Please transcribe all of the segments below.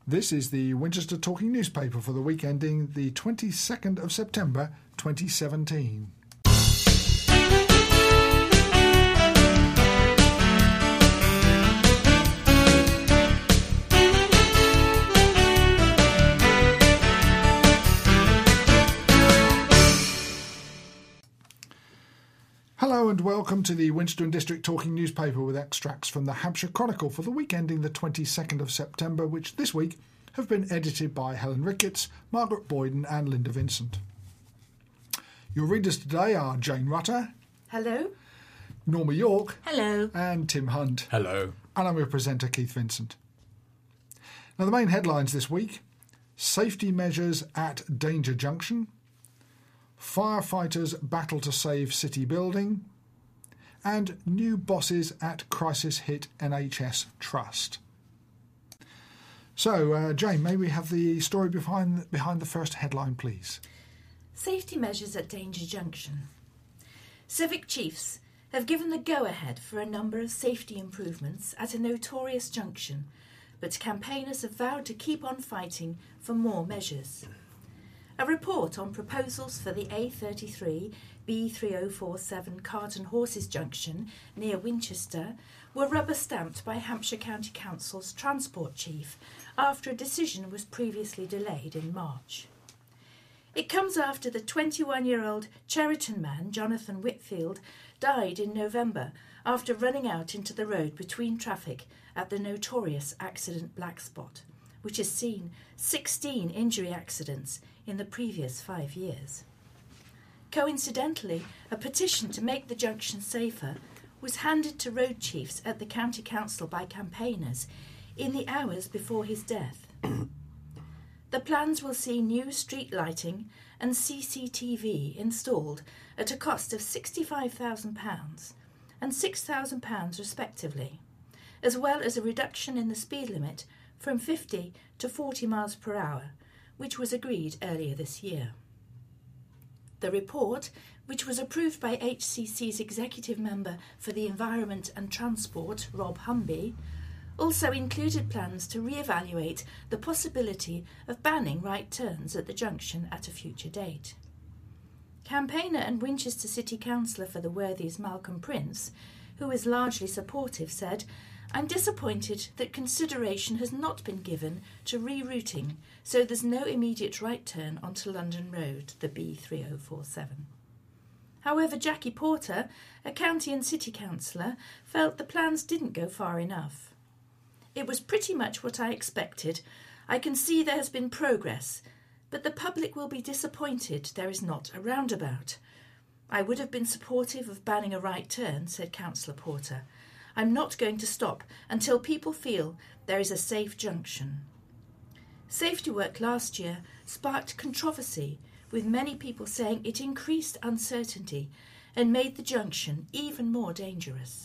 This is the Winchester Talking Newspaper for the week ending the 22nd of September 2017. Hello and welcome to the Winchester and District Talking Newspaper with extracts from the Hampshire Chronicle for the week ending the 22nd of September, which this week have been edited by Helen Ricketts, Margaret Boyden and Linda Vincent. Your readers today are Jane Rutter. Hello. Norma York. Hello. And Tim Hunt. Hello. And I'm your presenter, Keith Vincent. Now the main headlines this week: safety measures at Danger Junction, firefighters battle to save city building, and new bosses at crisis-hit NHS Trust. So, Jane, may we have the story behind the first headline, please? Safety measures at Danger Junction. Civic chiefs have given the go-ahead for a number of safety improvements at a notorious junction, but campaigners have vowed to keep on fighting for more measures. A report on proposals for the A33 B3047 Cart and Horses Junction near Winchester were rubber-stamped by Hampshire County Council's Transport Chief after a decision was previously delayed in March. It comes after the 21-year-old Cheriton man, Jonathan Whitfield, died in November after running out into the road between traffic at the notorious accident Black Spot, which has seen 16 injury accidents in the previous 5 years. Coincidentally, a petition to make the junction safer was handed to road chiefs at the county council by campaigners in the hours before his death. The plans will see new street lighting and CCTV installed at a cost of £65,000 and £6,000 respectively, as well as a reduction in the speed limit from 50 to 40 miles per hour, which was agreed earlier this year. The report, which was approved by HCC's Executive Member for the Environment and Transport, Rob Humby, also included plans to re-evaluate the possibility of banning right turns at the junction at a future date. Campaigner and Winchester City Councillor for the Worthies Malcolm Prince, who is largely supportive, said, "I'm disappointed that consideration has not been given to rerouting, so there's no immediate right turn onto London Road, the B3047. However, Jackie Porter, a county and city councillor, felt the plans didn't go far enough. It was pretty much what I expected. I can see there has been progress, but the public will be disappointed there is not a roundabout. I would have been supportive of banning a right turn," said Councillor Porter. "I'm not going to stop until people feel there is a safe junction." Safety work last year sparked controversy, with many people saying it increased uncertainty and made the junction even more dangerous.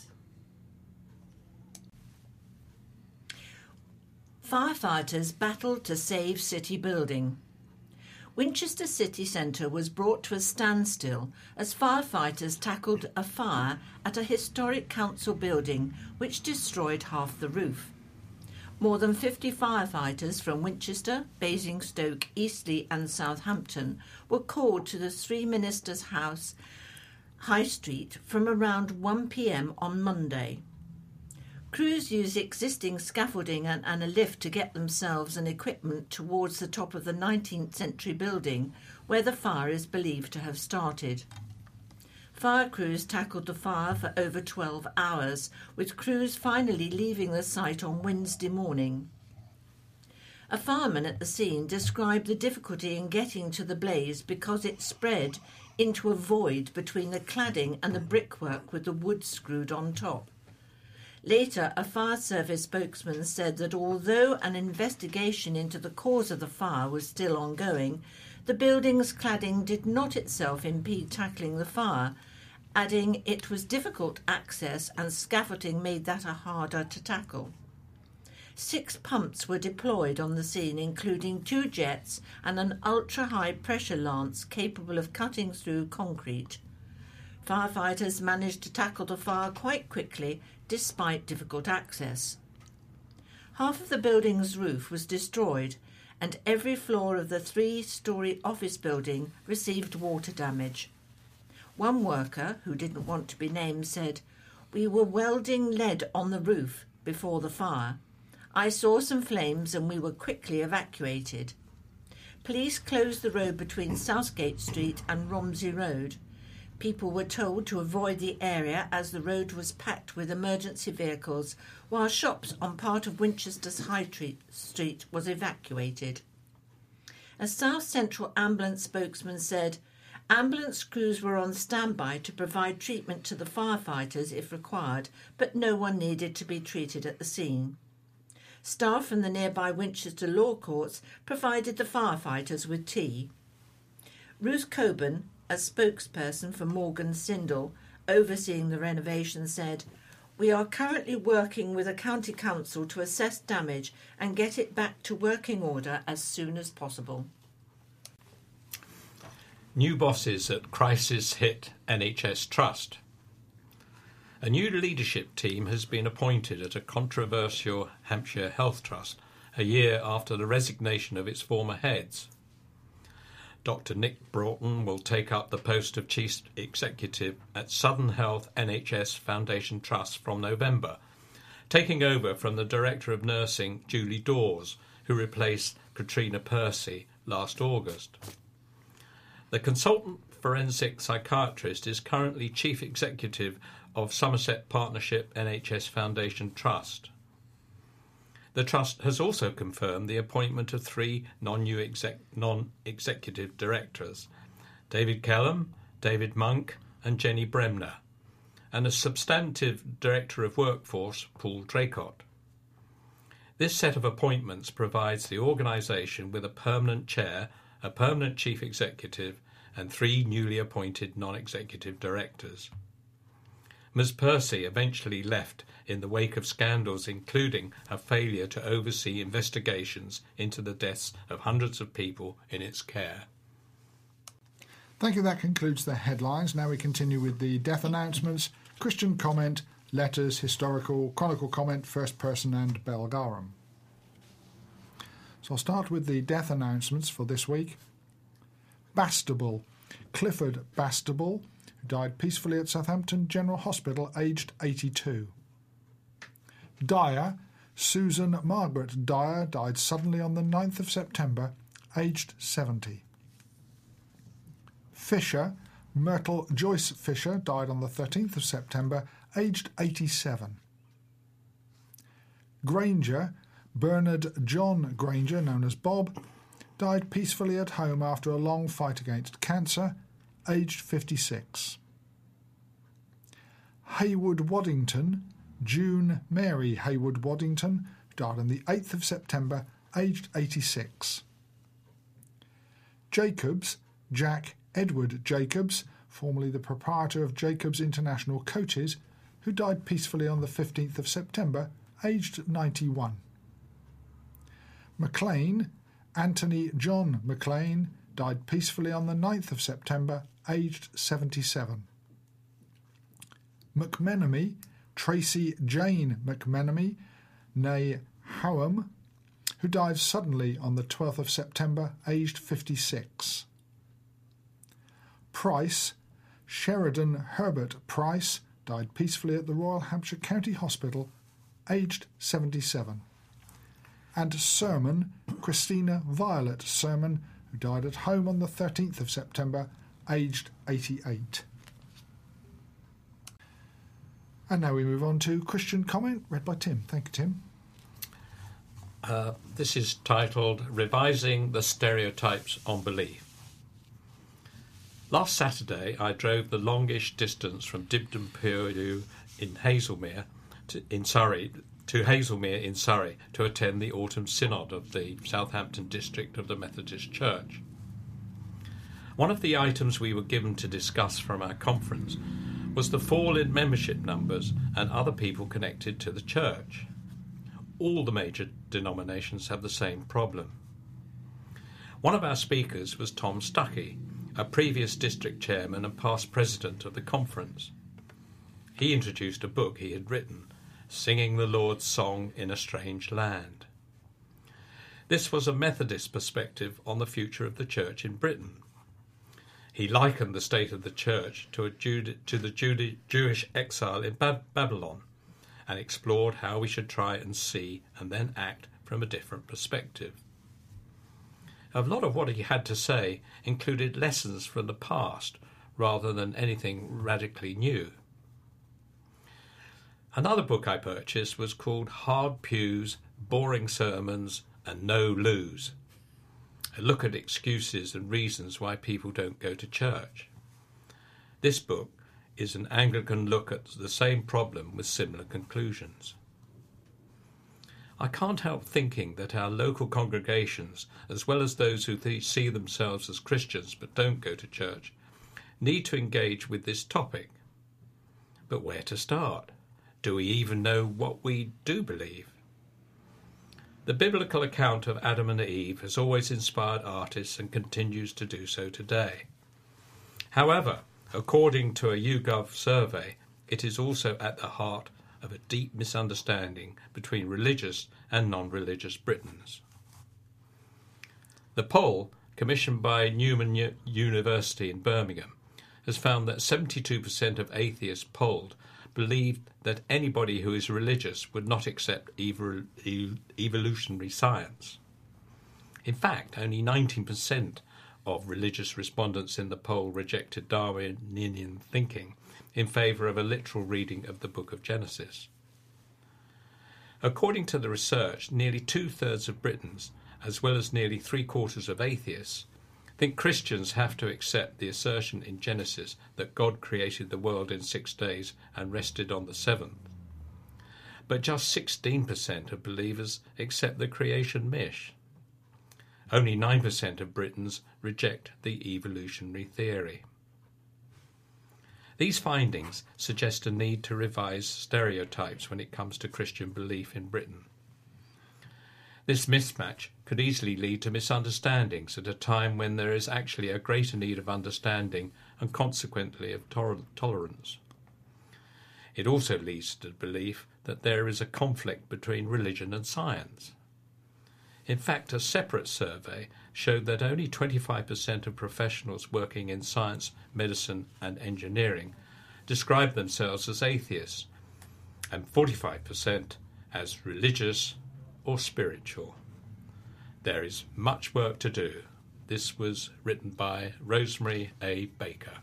Firefighters battled to save city building. Winchester City Centre was brought to a standstill as firefighters tackled a fire at a historic council building which destroyed half the roof. More than 50 firefighters from Winchester, Basingstoke, Eastleigh and Southampton were called to the Three Ministers' House, High Street, from around 1 p.m. on Monday. Crews used existing scaffolding and a lift to get themselves and equipment towards the top of the 19th century building where the fire is believed to have started. Fire crews tackled the fire for over 12 hours, with crews finally leaving the site on Wednesday morning. A fireman at the scene described the difficulty in getting to the blaze because it spread into a void between the cladding and the brickwork with the wood screwed on top. Later, a fire service spokesman said that although an investigation into the cause of the fire was still ongoing, the building's cladding did not itself impede tackling the fire, adding it was difficult access and scaffolding made that harder to tackle. 6 pumps were deployed on the scene, including 2 jets and an ultra-high pressure lance capable of cutting through concrete. Firefighters managed to tackle the fire quite quickly, despite difficult access. Half of the building's roof was destroyed, and every floor of the 3-storey office building received water damage. One worker, who didn't want to be named, said, "We were welding lead on the roof before the fire. I saw some flames and we were quickly evacuated." Police closed the road between Southgate Street and Romsey Road. People were told to avoid the area as the road was packed with emergency vehicles, while shops on part of Winchester's High Street was evacuated. A South Central ambulance spokesman said, "Ambulance crews were on standby to provide treatment to the firefighters if required, but no one needed to be treated at the scene." Staff from the nearby Winchester Law Courts provided the firefighters with tea. Ruth Coburn, a spokesperson for Morgan Sindall, overseeing the renovation, said, "We are currently working with a county council to assess damage and get it back to working order as soon as possible." New bosses at crisis-hit NHS Trust. A new leadership team has been appointed at a controversial Hampshire Health Trust a year after the resignation of its former heads. Dr. Nick Broughton will take up the post of Chief Executive at Southern Health NHS Foundation Trust from November, taking over from the Director of Nursing, Julie Dawes, who replaced Katrina Percy last August. The consultant forensic psychiatrist is currently Chief Executive of Somerset Partnership NHS Foundation Trust. The Trust has also confirmed the appointment of 3 non-executive directors, David Kellam, David Monk and Jenny Bremner, and a substantive Director of Workforce, Paul Draycott. This set of appointments provides the organisation with a permanent chair, a permanent chief executive and 3 newly appointed non-executive directors. Ms Percy eventually left in the wake of scandals including her failure to oversee investigations into the deaths of hundreds of people in its care. Thank you. That concludes the headlines. Now we continue with the death announcements, Christian comment, letters, historical, chronicle comment, first person and bell garum. So I'll start with the death announcements for this week. Bastable, Clifford Bastable, who died peacefully at Southampton General Hospital, aged 82. Dyer, Susan Margaret Dyer, died suddenly on the 9th of September, aged 70. Fisher, Myrtle Joyce Fisher, died on the 13th of September, aged 87. Granger, Bernard John Granger, known as Bob, died peacefully at home after a long fight against cancer, aged 56. Haywood Waddington, June Mary Haywood Waddington, died on the 8th of September, aged 86. Jacobs, Jack Edward Jacobs, formerly the proprietor of Jacobs International Coaches, who died peacefully on the 15th of September, aged 91. McLean, Anthony John McLean, died peacefully on the 9th of September, aged 77. McMenemy, Tracy Jane McMenemy, née Howam, who died suddenly on the 12th of September, aged 56. Price, Sheridan Herbert Price, died peacefully at the Royal Hampshire County Hospital, aged 77. And Sermon, Christina Violet Sermon, who died at home on the 13th of September, aged 88. And now we move on to Christian comment, read by Tim. Thank you, Tim. This is titled Revising the Stereotypes on Belief. Last Saturday, I drove the longish distance from Dibden Purdue in Hazelmere in Surrey to attend the Autumn Synod of the Southampton District of the Methodist Church. One of the items we were given to discuss from our conference was the fall in membership numbers and other people connected to the church. All the major denominations have the same problem. One of our speakers was Tom Stuckey, a previous district chairman and past president of the conference. He introduced a book he had written singing the Lord's song in a strange land. This was a Methodist perspective on the future of the church in Britain. He likened the state of the church to the Jewish exile in Babylon, and explored how we should try and see and then act from a different perspective. A lot of what he had to say included lessons from the past rather than anything radically new. Another book I purchased was called Hard Pews, Boring Sermons and No Loos. A look at excuses and reasons why people don't go to church. This book is an Anglican look at the same problem with similar conclusions. I can't help thinking that our local congregations, as well as those who see themselves as Christians but don't go to church, need to engage with this topic. But where to start? Do we even know what we do believe? The biblical account of Adam and Eve has always inspired artists and continues to do so today. However, according to a YouGov survey, it is also at the heart of a deep misunderstanding between religious and non-religious Britons. The poll, commissioned by Newman University in Birmingham, has found that 72% of atheists polled believed that anybody who is religious would not accept evolutionary science. In fact, only 19% of religious respondents in the poll rejected Darwinian thinking in favour of a literal reading of the Book of Genesis. According to the research, nearly 2/3 of Britons, as well as nearly 3/4 of atheists, think Christians have to accept the assertion in Genesis that God created the world in 6 days and rested on the 7th. But just 16% of believers accept the creation myth. Only 9% of Britons reject the evolutionary theory. These findings suggest a need to revise stereotypes when it comes to Christian belief in Britain. This mismatch could easily lead to misunderstandings at a time when there is actually a greater need of understanding and consequently of tolerance. It also leads to the belief that there is a conflict between religion and science. In fact, a separate survey showed that only 25% of professionals working in science, medicine and engineering describe themselves as atheists, and 45% as religious or spiritual. There is much work to do. This was written by Rosemary A. Baker.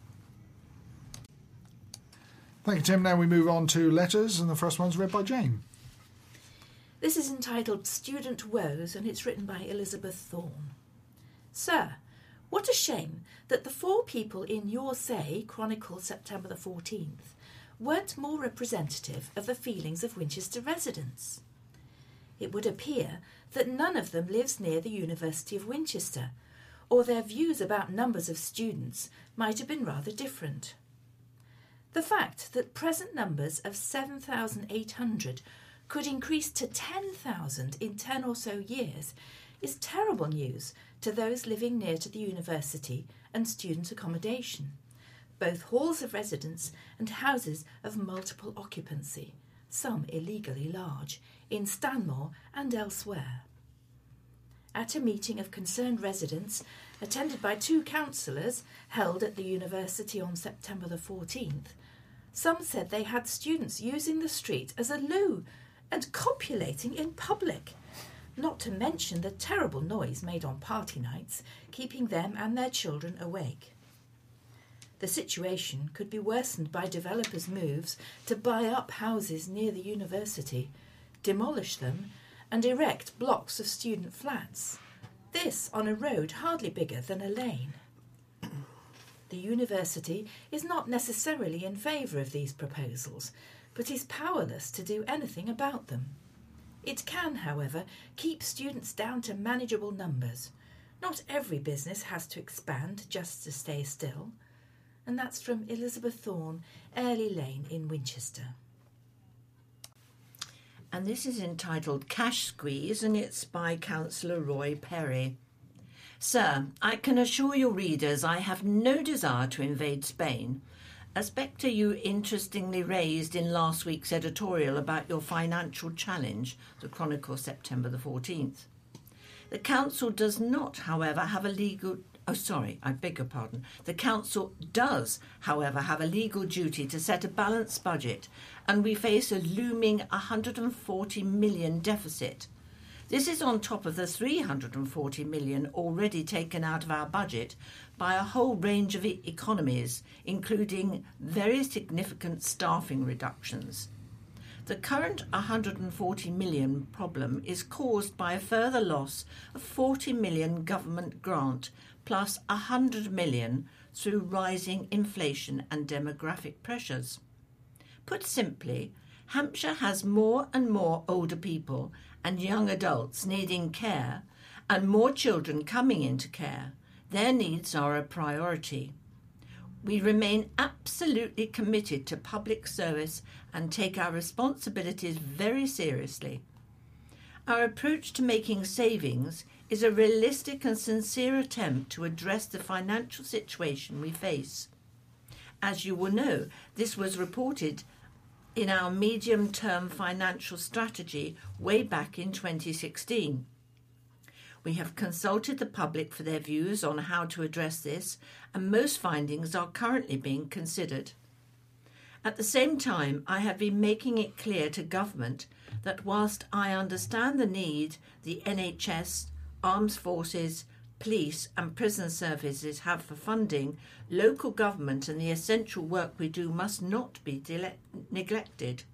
Thank you, Tim. Now we move on to letters, and the first one's read by Jane. This is entitled Student Woes, and it's written by Elizabeth Thorne. Sir, what a shame that the 4 people in your say, chronicled September the 14th, weren't more representative of the feelings of Winchester residents. It would appear that none of them lives near the University of Winchester, or their views about numbers of students might have been rather different. The fact that present numbers of 7,800 could increase to 10,000 in 10 or so years is terrible news to those living near to the university and student accommodation, both halls of residence and houses of multiple occupancy, some illegally large, in Stanmore and elsewhere. At a meeting of concerned residents, attended by 2 councillors, held at the university on September the 14th, some said they had students using the street as a loo and copulating in public, not to mention the terrible noise made on party nights, keeping them and their children awake. The situation could be worsened by developers' moves to buy up houses near the university, demolish them, and erect blocks of student flats. This on a road hardly bigger than a lane. The university is not necessarily in favour of these proposals, but is powerless to do anything about them. It can, however, keep students down to manageable numbers. Not every business has to expand just to stay still. And that's from Elizabeth Thorne, Airlie Lane in Winchester. And this is entitled Cash Squeeze, and it's by Councillor Roy Perry. Sir, I can assure your readers I have no desire to invade Spain, A spectre you interestingly raised in last week's editorial about your financial challenge, the Chronicle, September the 14th. The Council does not, however, have a legal... The Council does, however, have a legal duty to set a balanced budget, and we face a looming £140 million deficit. This is on top of the £340 million already taken out of our budget by a whole range of economies, including very significant staffing reductions. The current £140 million problem is caused by a further loss of £40 million government grant plus £100 million through rising inflation and demographic pressures. Put simply, Hampshire has more and more older people and young adults needing care and more children coming into care. Their needs are a priority. We remain absolutely committed to public service and take our responsibilities very seriously. Our approach to making savings is a realistic and sincere attempt to address the financial situation we face. As you will know, this was reported in our medium-term financial strategy way back in 2016. We have consulted the public for their views on how to address this, and most findings are currently being considered. At the same time, I have been making it clear to government that whilst I understand the need the NHS, armed forces, police and prison services have for funding, local government and the essential work we do must not be neglected.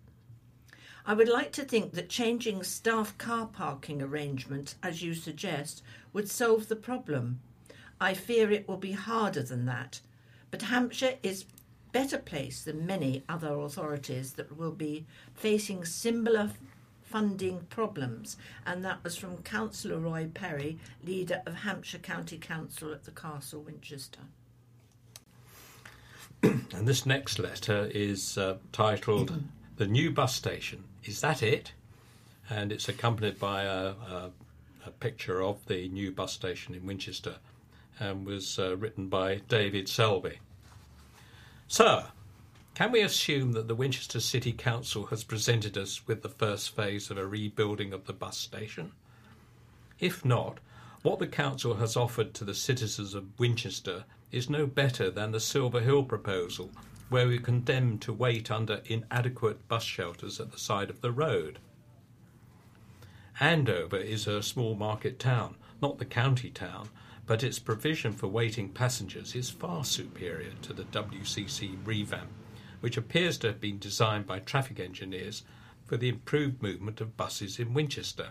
I would like to think that changing staff car parking arrangements, as you suggest, would solve the problem. I fear it will be harder than that, but Hampshire is better placed than many other authorities that will be facing similar funding problems, and that was from Councillor Roy Perry, leader of Hampshire County Council at the Castle, Winchester. And this next letter is titled The New Bus Station. Is that it? And it's accompanied by a picture of the new bus station in Winchester, and was written by David Selby. Sir, can we assume that the Winchester City Council has presented us with the first phase of a rebuilding of the bus station? If not, what the Council has offered to the citizens of Winchester is no better than the Silver Hill proposal, where we are condemned to wait under inadequate bus shelters at the side of the road. Andover is a small market town, not the county town, but its provision for waiting passengers is far superior to the WCC revamp, which appears to have been designed by traffic engineers for the improved movement of buses in Winchester.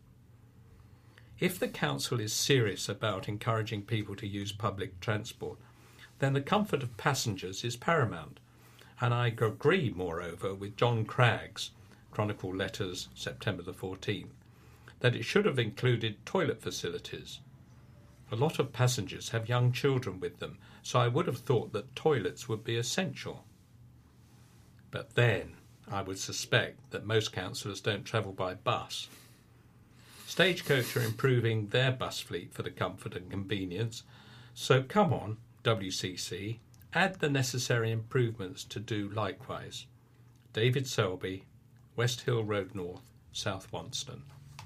If the council is serious about encouraging people to use public transport, then the comfort of passengers is paramount, and I agree, moreover, with John Cragg's Chronicle Letters, September the 14th, that it should have included toilet facilities. A lot of passengers have young children with them, so I would have thought that toilets would be essential. But then I would suspect that most councillors don't travel by bus. Stagecoach are improving their bus fleet for the comfort and convenience, so come on, WCC, add the necessary improvements to do likewise. David Selby, West Hill Road North, South Wonston.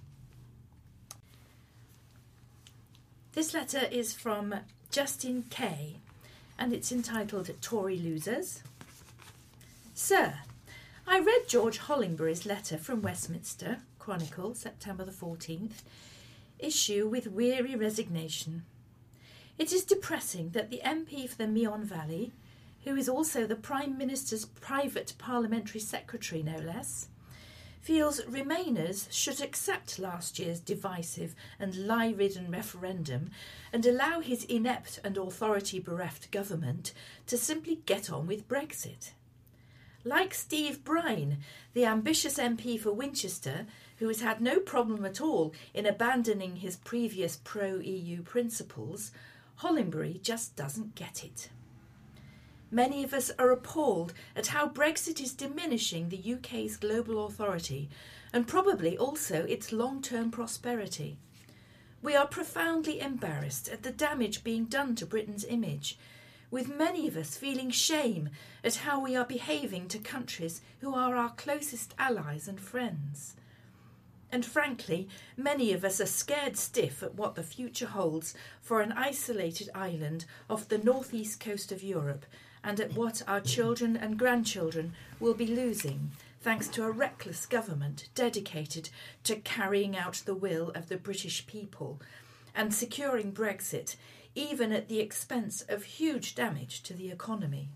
This letter is from Justin Kay, and it's entitled Tory Losers. Sir, I read George Hollingbury's letter from Westminster, Chronicle, September the 14th, issue with weary resignation. It is depressing that the MP for the Meon Valley, who is also the Prime Minister's private parliamentary secretary no less, feels Remainers should accept last year's divisive and lie-ridden referendum and allow his inept and authority-bereft government to simply get on with Brexit. Like Steve Brine, the ambitious MP for Winchester, who has had no problem at all in abandoning his previous pro-EU principles, Hollingbury just doesn't get it. Many of us are appalled at how Brexit is diminishing the UK's global authority and probably also its long-term prosperity. We are profoundly embarrassed at the damage being done to Britain's image. with many of us feeling shame at how we are behaving to countries who are our closest allies and friends. And frankly, many of us are scared stiff at what the future holds for an isolated island off the northeast coast of Europe, and at what our children and grandchildren will be losing, thanks to a reckless government dedicated to carrying out the will of the British people and securing Brexit, even at the expense of huge damage to the economy.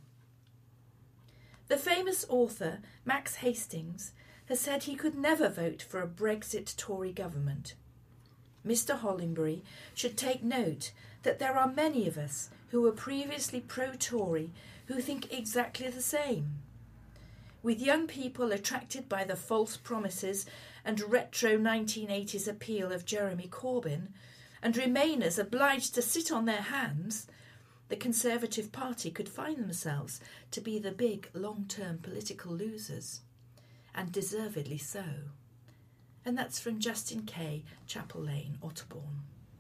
The famous author Max Hastings has said he could never vote for a Brexit Tory government. Mr. Hollingbury should take note that there are many of us who were previously pro-Tory who think exactly the same. With young people attracted by the false promises and retro 1980s appeal of Jeremy Corbyn, and Remainers obliged to sit on their hands, the Conservative Party could find themselves to be the big long-term political losers. And deservedly so. And that's from Justin Kay, Chapel Lane, Otterbourne.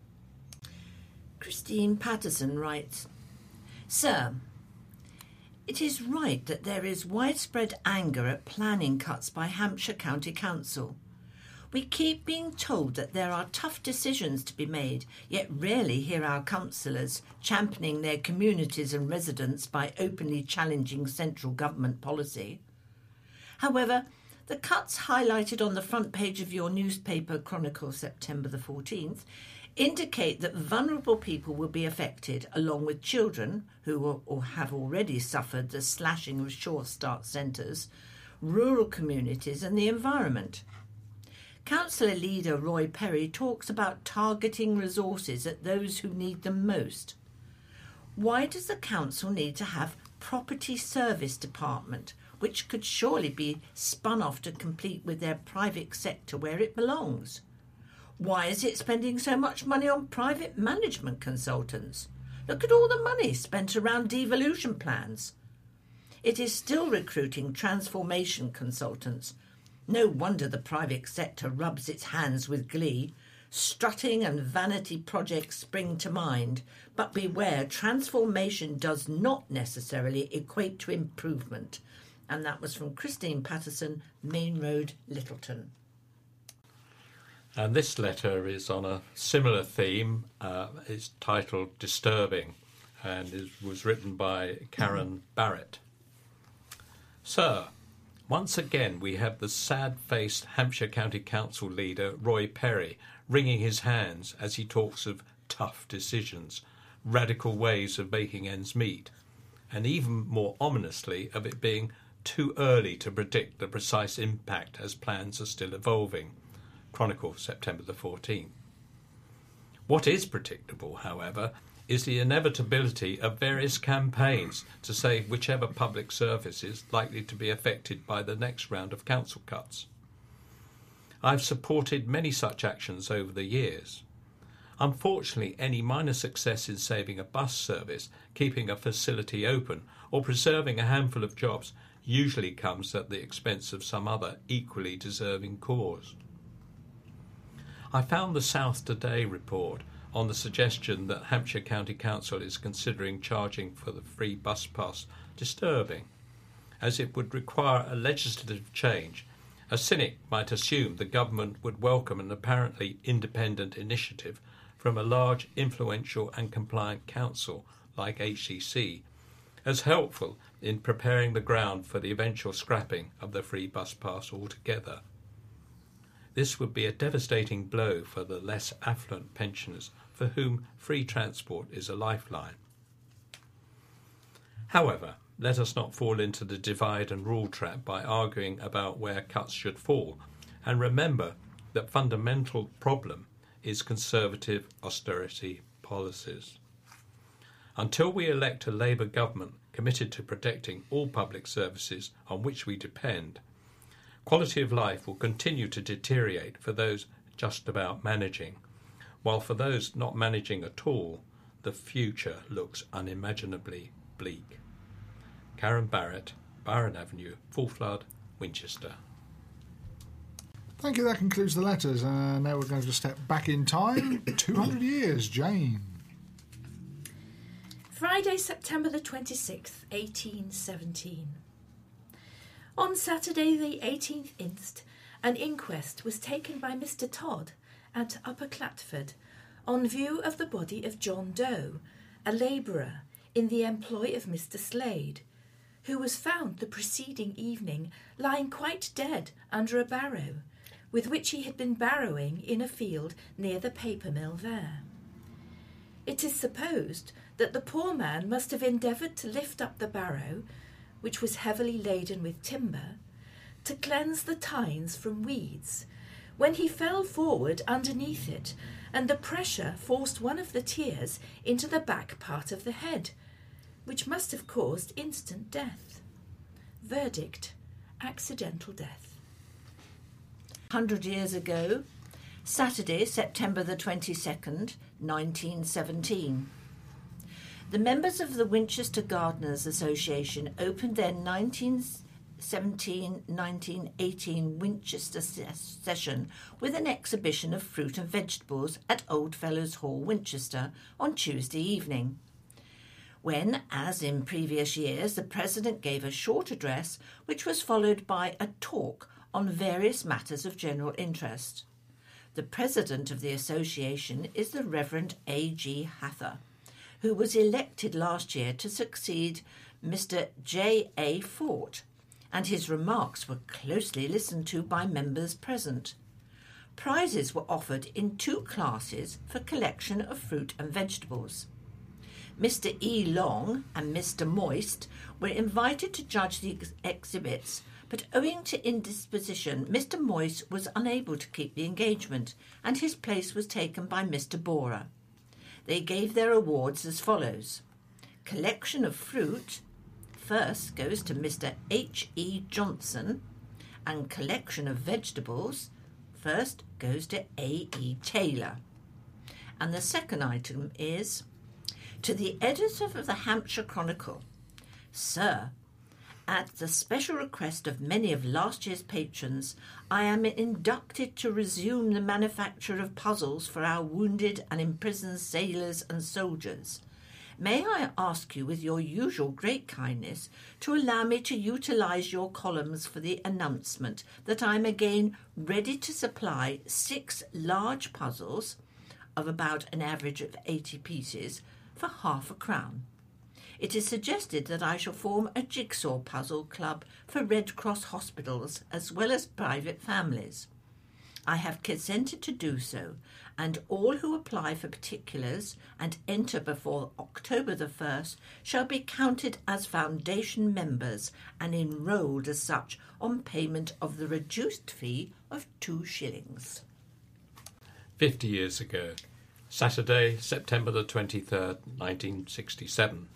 Christine Patterson writes, Sir, it is right that there is widespread anger at planning cuts by Hampshire County Council. We keep being told that there are tough decisions to be made, yet rarely hear our councillors championing their communities and residents by openly challenging central government policy. However, the cuts highlighted on the front page of your newspaper Chronicle September the 14th indicate that vulnerable people will be affected, along with children who will, or have already suffered the slashing of Sure Start centres, rural communities and the environment. Councillor leader Roy Perry talks about targeting resources at those who need them most. Why does the council need to have property service department, which could surely be spun off to compete with their private sector where it belongs? Why is it spending so much money on private management consultants? Look at all the money spent around devolution plans. It is still recruiting transformation consultants. No wonder the private sector rubs its hands with glee. Strutting and vanity projects spring to mind, but beware, transformation does not necessarily equate to improvement. And that was from Christine Patterson, Main Road, Littleton. And this letter is on a similar theme. It's titled Disturbing, and it was written by Karen Barrett. Sir, once again we have the sad-faced Hampshire County Council leader Roy Perry wringing his hands as he talks of tough decisions, radical ways of making ends meet, and even more ominously of it being too early to predict the precise impact as plans are still evolving. Chronicle, September the 14th. What is predictable, however, is the inevitability of various campaigns to save whichever public service is likely to be affected by the next round of council cuts. I've supported many such actions over the years. Unfortunately, any minor success in saving a bus service, keeping a facility open, or preserving a handful of jobs usually comes at the expense of some other equally deserving cause. I found the South Today report on the suggestion that Hampshire County Council is considering charging for the free bus pass disturbing, as it would require a legislative change. A cynic might assume the government would welcome an apparently independent initiative from a large, influential and compliant council like HCC as helpful in preparing the ground for the eventual scrapping of the free bus pass altogether. This would be a devastating blow for the less affluent pensioners for whom free transport is a lifeline. However, let us not fall into the divide and rule trap by arguing about where cuts should fall, and remember that fundamental problem is Conservative austerity policies. Until we elect a Labour government committed to protecting all public services on which we depend, quality of life will continue to deteriorate for those just about managing, while for those not managing at all, the future looks unimaginably bleak. Karen Barrett, Byron Avenue, Full Flood, Winchester. Thank you, that concludes the letters. Now we're going to step back in time 200 years. Jane. Friday, September the 26th, 1817. On Saturday the 18th inst, an inquest was taken by Mr. Todd at Upper Clatford on view of the body of John Doe, a labourer in the employ of Mr. Slade, who was found the preceding evening lying quite dead under a barrow, with which he had been barrowing in a field near the paper mill there. It is supposed that the poor man must have endeavoured to lift up the barrow, which was heavily laden with timber, to cleanse the tines from weeds, when he fell forward underneath it, and the pressure forced one of the tiers into the back part of the head, which must have caused instant death. Verdict: accidental death. 100 years ago, Saturday, September the 22nd, 1917. The members of the Winchester Gardeners Association opened their 1917-1918 Winchester session with an exhibition of fruit and vegetables at Oldfellows Hall, Winchester, on Tuesday evening, when, as in previous years, the President gave a short address which was followed by a talk on various matters of general interest. The President of the Association is the Reverend A.G. Hather, who was elected last year to succeed Mr. J.A. Fort, and his remarks were closely listened to by members present. Prizes were offered in 2 classes for collection of fruit and vegetables. Mr. E. Long and Mr. Moist were invited to judge the exhibits, but owing to indisposition, Mr. Moist was unable to keep the engagement, and his place was taken by Mr. Borer. They gave their awards as follows. Collection of fruit first goes to Mr. H. E. Johnson, and collection of vegetables first goes to A. E. Taylor. And the second item is to the editor of the Hampshire Chronicle. Sir, at the special request of many of last year's patrons, I am inducted to resume the manufacture of puzzles for our wounded and imprisoned sailors and soldiers. May I ask you, with your usual great kindness, to allow me to utilise your columns for the announcement that I am again ready to supply 6 large puzzles of about an average of 80 pieces for half a crown. It is suggested that I shall form a jigsaw puzzle club for Red Cross hospitals as well as private families. I have consented to do so, and all who apply for particulars and enter before October the 1st shall be counted as foundation members and enrolled as such on payment of the reduced fee of 2 shillings. 50 years ago, Saturday, September the 23rd, 1967.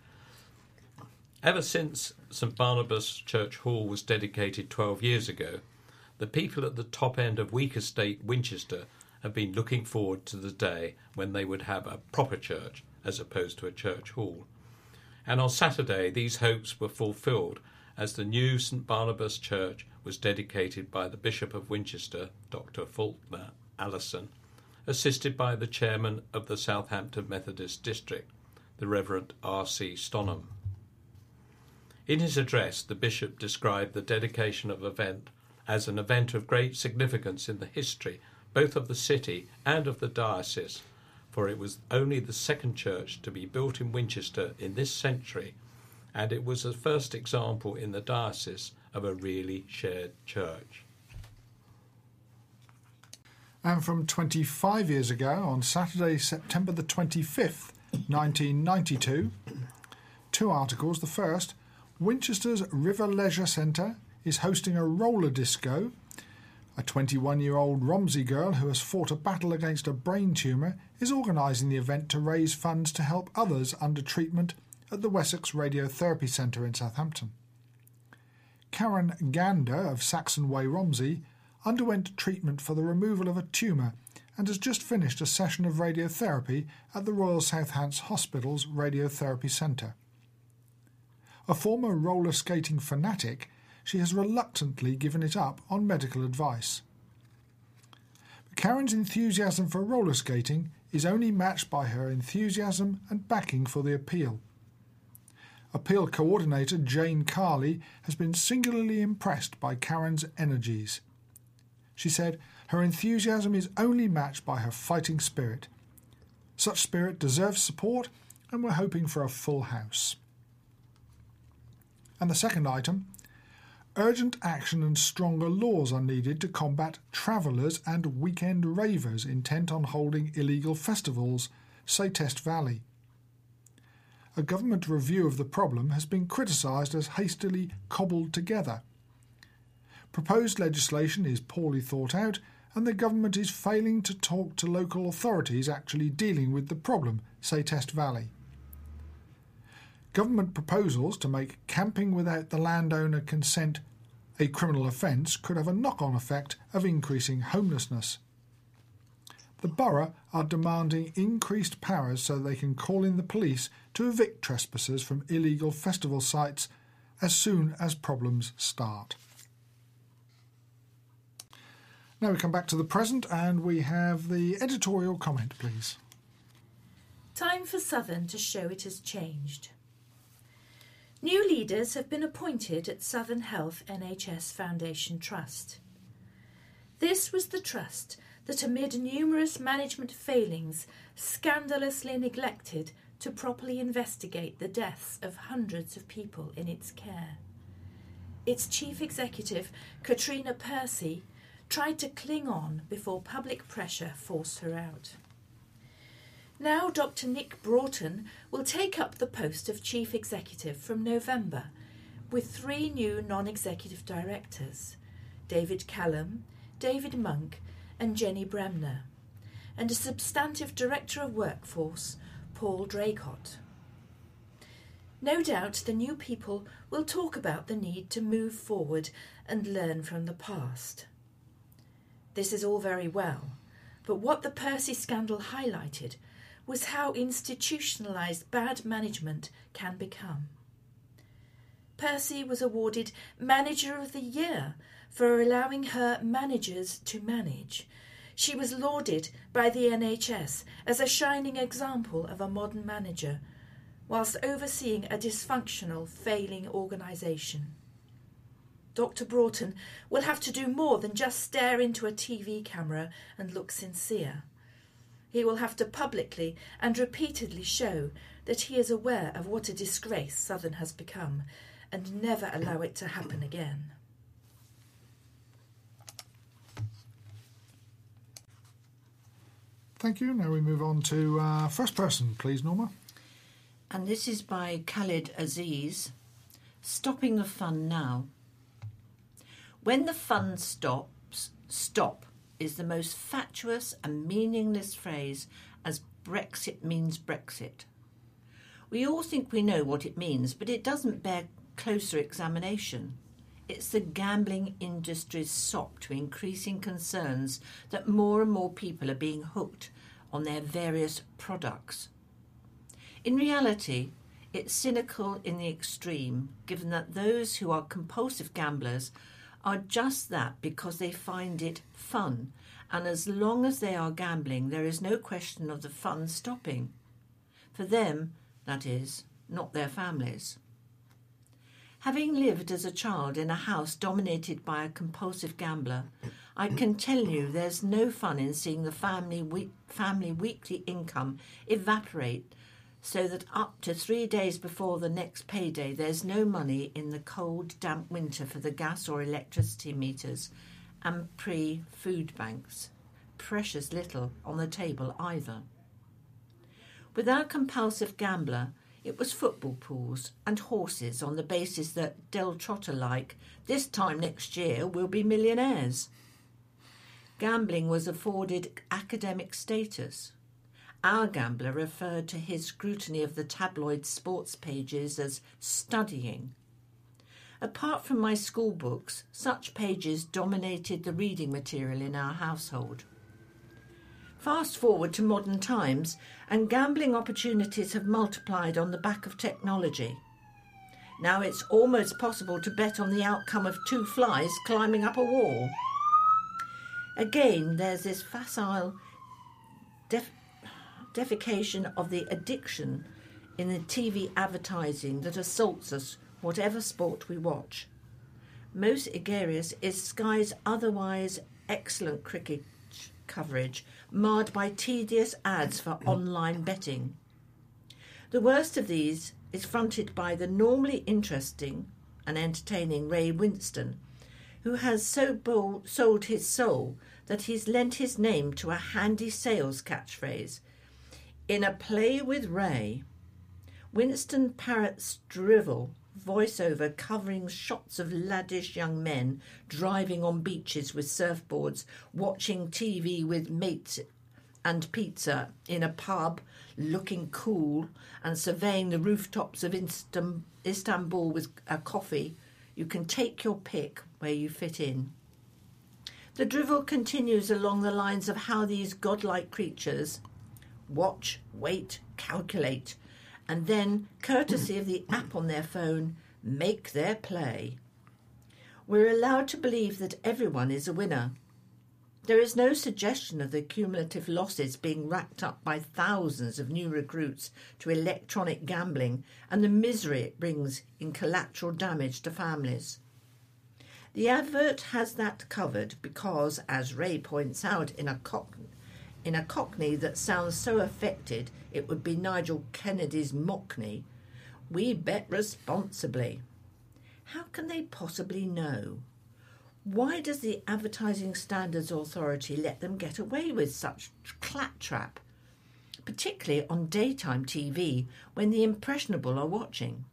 Ever since St Barnabas Church Hall was dedicated 12 years ago, the people at the top end of Week Estate, Winchester, have been looking forward to the day when they would have a proper church as opposed to a church hall. And on Saturday these hopes were fulfilled as the new St Barnabas Church was dedicated by the Bishop of Winchester, Dr. Faulkner Allison, assisted by the chairman of the Southampton Methodist District, the Reverend R.C. Stonham. In his address, the bishop described the dedication of event as an event of great significance in the history both of the city and of the diocese, for it was only the second church to be built in Winchester in this century, and it was the first example in the diocese of a really shared church. And from 25 years ago, on Saturday, September the 25th, 1992, 2 articles. The first, Winchester's River Leisure Centre is hosting a roller disco. A 21-year-old Romsey girl who has fought a battle against a brain tumour is organising the event to raise funds to help others under treatment at the Wessex Radiotherapy Centre in Southampton. Karen Gander of Saxon Way, Romsey, underwent treatment for the removal of a tumour and has just finished a session of radiotherapy at the Royal Southants Hospital's Radiotherapy Centre. A former roller skating fanatic, she has reluctantly given it up on medical advice. But Karen's enthusiasm for roller skating is only matched by her enthusiasm and backing for the appeal. Appeal coordinator Jane Carley has been singularly impressed by Karen's energies. She said her enthusiasm is only matched by her fighting spirit. Such spirit deserves support, and we're hoping for a full house. And the second item, urgent action and stronger laws are needed to combat travellers and weekend ravers intent on holding illegal festivals, say Test Valley. A government review of the problem has been criticised as hastily cobbled together. Proposed legislation is poorly thought out, and the government is failing to talk to local authorities actually dealing with the problem, say Test Valley. Government proposals to make camping without the landowner consent a criminal offence could have a knock-on effect of increasing homelessness. The borough are demanding increased powers so they can call in the police to evict trespassers from illegal festival sites as soon as problems start. Now we come back to the present and we have the editorial comment, please. Time for Southern to show it has changed. New leaders have been appointed at Southern Health NHS Foundation Trust. This was the trust that, amid numerous management failings, scandalously neglected to properly investigate the deaths of hundreds of people in its care. Its chief executive, Katrina Percy, tried to cling on before public pressure forced her out. Now Dr. Nick Broughton will take up the post of Chief Executive from November with 3 new non-executive directors, David Callum, David Monk and Jenny Bremner, and a substantive Director of Workforce, Paul Draycott. No doubt the new people will talk about the need to move forward and learn from the past. This is all very well, but what the Percy scandal highlighted was how institutionalised bad management can become. Percy was awarded Manager of the Year for allowing her managers to manage. She was lauded by the NHS as a shining example of a modern manager, whilst overseeing a dysfunctional, failing organisation. Dr. Broughton will have to do more than just stare into a TV camera and look sincere. He will have to publicly and repeatedly show that he is aware of what a disgrace Southern has become and never allow it to happen again. Thank you. Now we move on to first person, please, Norma. And this is by Khalid Aziz. Stopping the fun now. When the fun stops, stop is the most fatuous and meaningless phrase, as Brexit means Brexit. We all think we know what it means, but it doesn't bear closer examination. It's the gambling industry's sop to increasing concerns that more and more people are being hooked on their various products. In reality, it's cynical in the extreme, given that those who are compulsive gamblers are just that because they find it fun, and as long as they are gambling, there is no question of the fun stopping. For them, that is, not their families. Having lived as a child in a house dominated by a compulsive gambler, I can tell you there's no fun in seeing the family weekly income evaporate so that up to 3 days before the next payday there's no money in the cold, damp winter for the gas or electricity meters and pre-food banks. Precious little on the table either. With our compulsive gambler, it was football pools and horses on the basis that Del Trotter-like, this time next year we'll be millionaires. Gambling was afforded academic status. Our gambler referred to his scrutiny of the tabloid sports pages as studying. Apart from my school books, such pages dominated the reading material in our household. Fast forward to modern times, and gambling opportunities have multiplied on the back of technology. Now it's almost possible to bet on the outcome of 2 flies climbing up a wall. Again, there's this facile identification of the addiction in the TV advertising that assaults us, whatever sport we watch. Most egregious is Sky's otherwise excellent cricket coverage, marred by tedious ads for online betting. The worst of these is fronted by the normally interesting and entertaining Ray Winstone, who has so sold his soul that he's lent his name to a handy sales catchphrase. In a play with Ray, Winstone parrots drivel voiceover covering shots of laddish young men driving on beaches with surfboards, watching TV with mates and pizza in a pub, looking cool and surveying the rooftops of Istanbul with a coffee. You can take your pick where you fit in. The drivel continues along the lines of how these godlike creatures watch, wait, calculate, and then, courtesy of the app on their phone, make their play. We're allowed to believe that everyone is a winner. There is no suggestion of the cumulative losses being racked up by thousands of new recruits to electronic gambling and the misery it brings in collateral damage to families. The advert has that covered because, as Ray points out in a Cockney that sounds so affected it would be Nigel Kennedy's Mockney, we bet responsibly. How can they possibly know? Why does the Advertising Standards Authority let them get away with such claptrap, particularly on daytime TV when the impressionable are watching?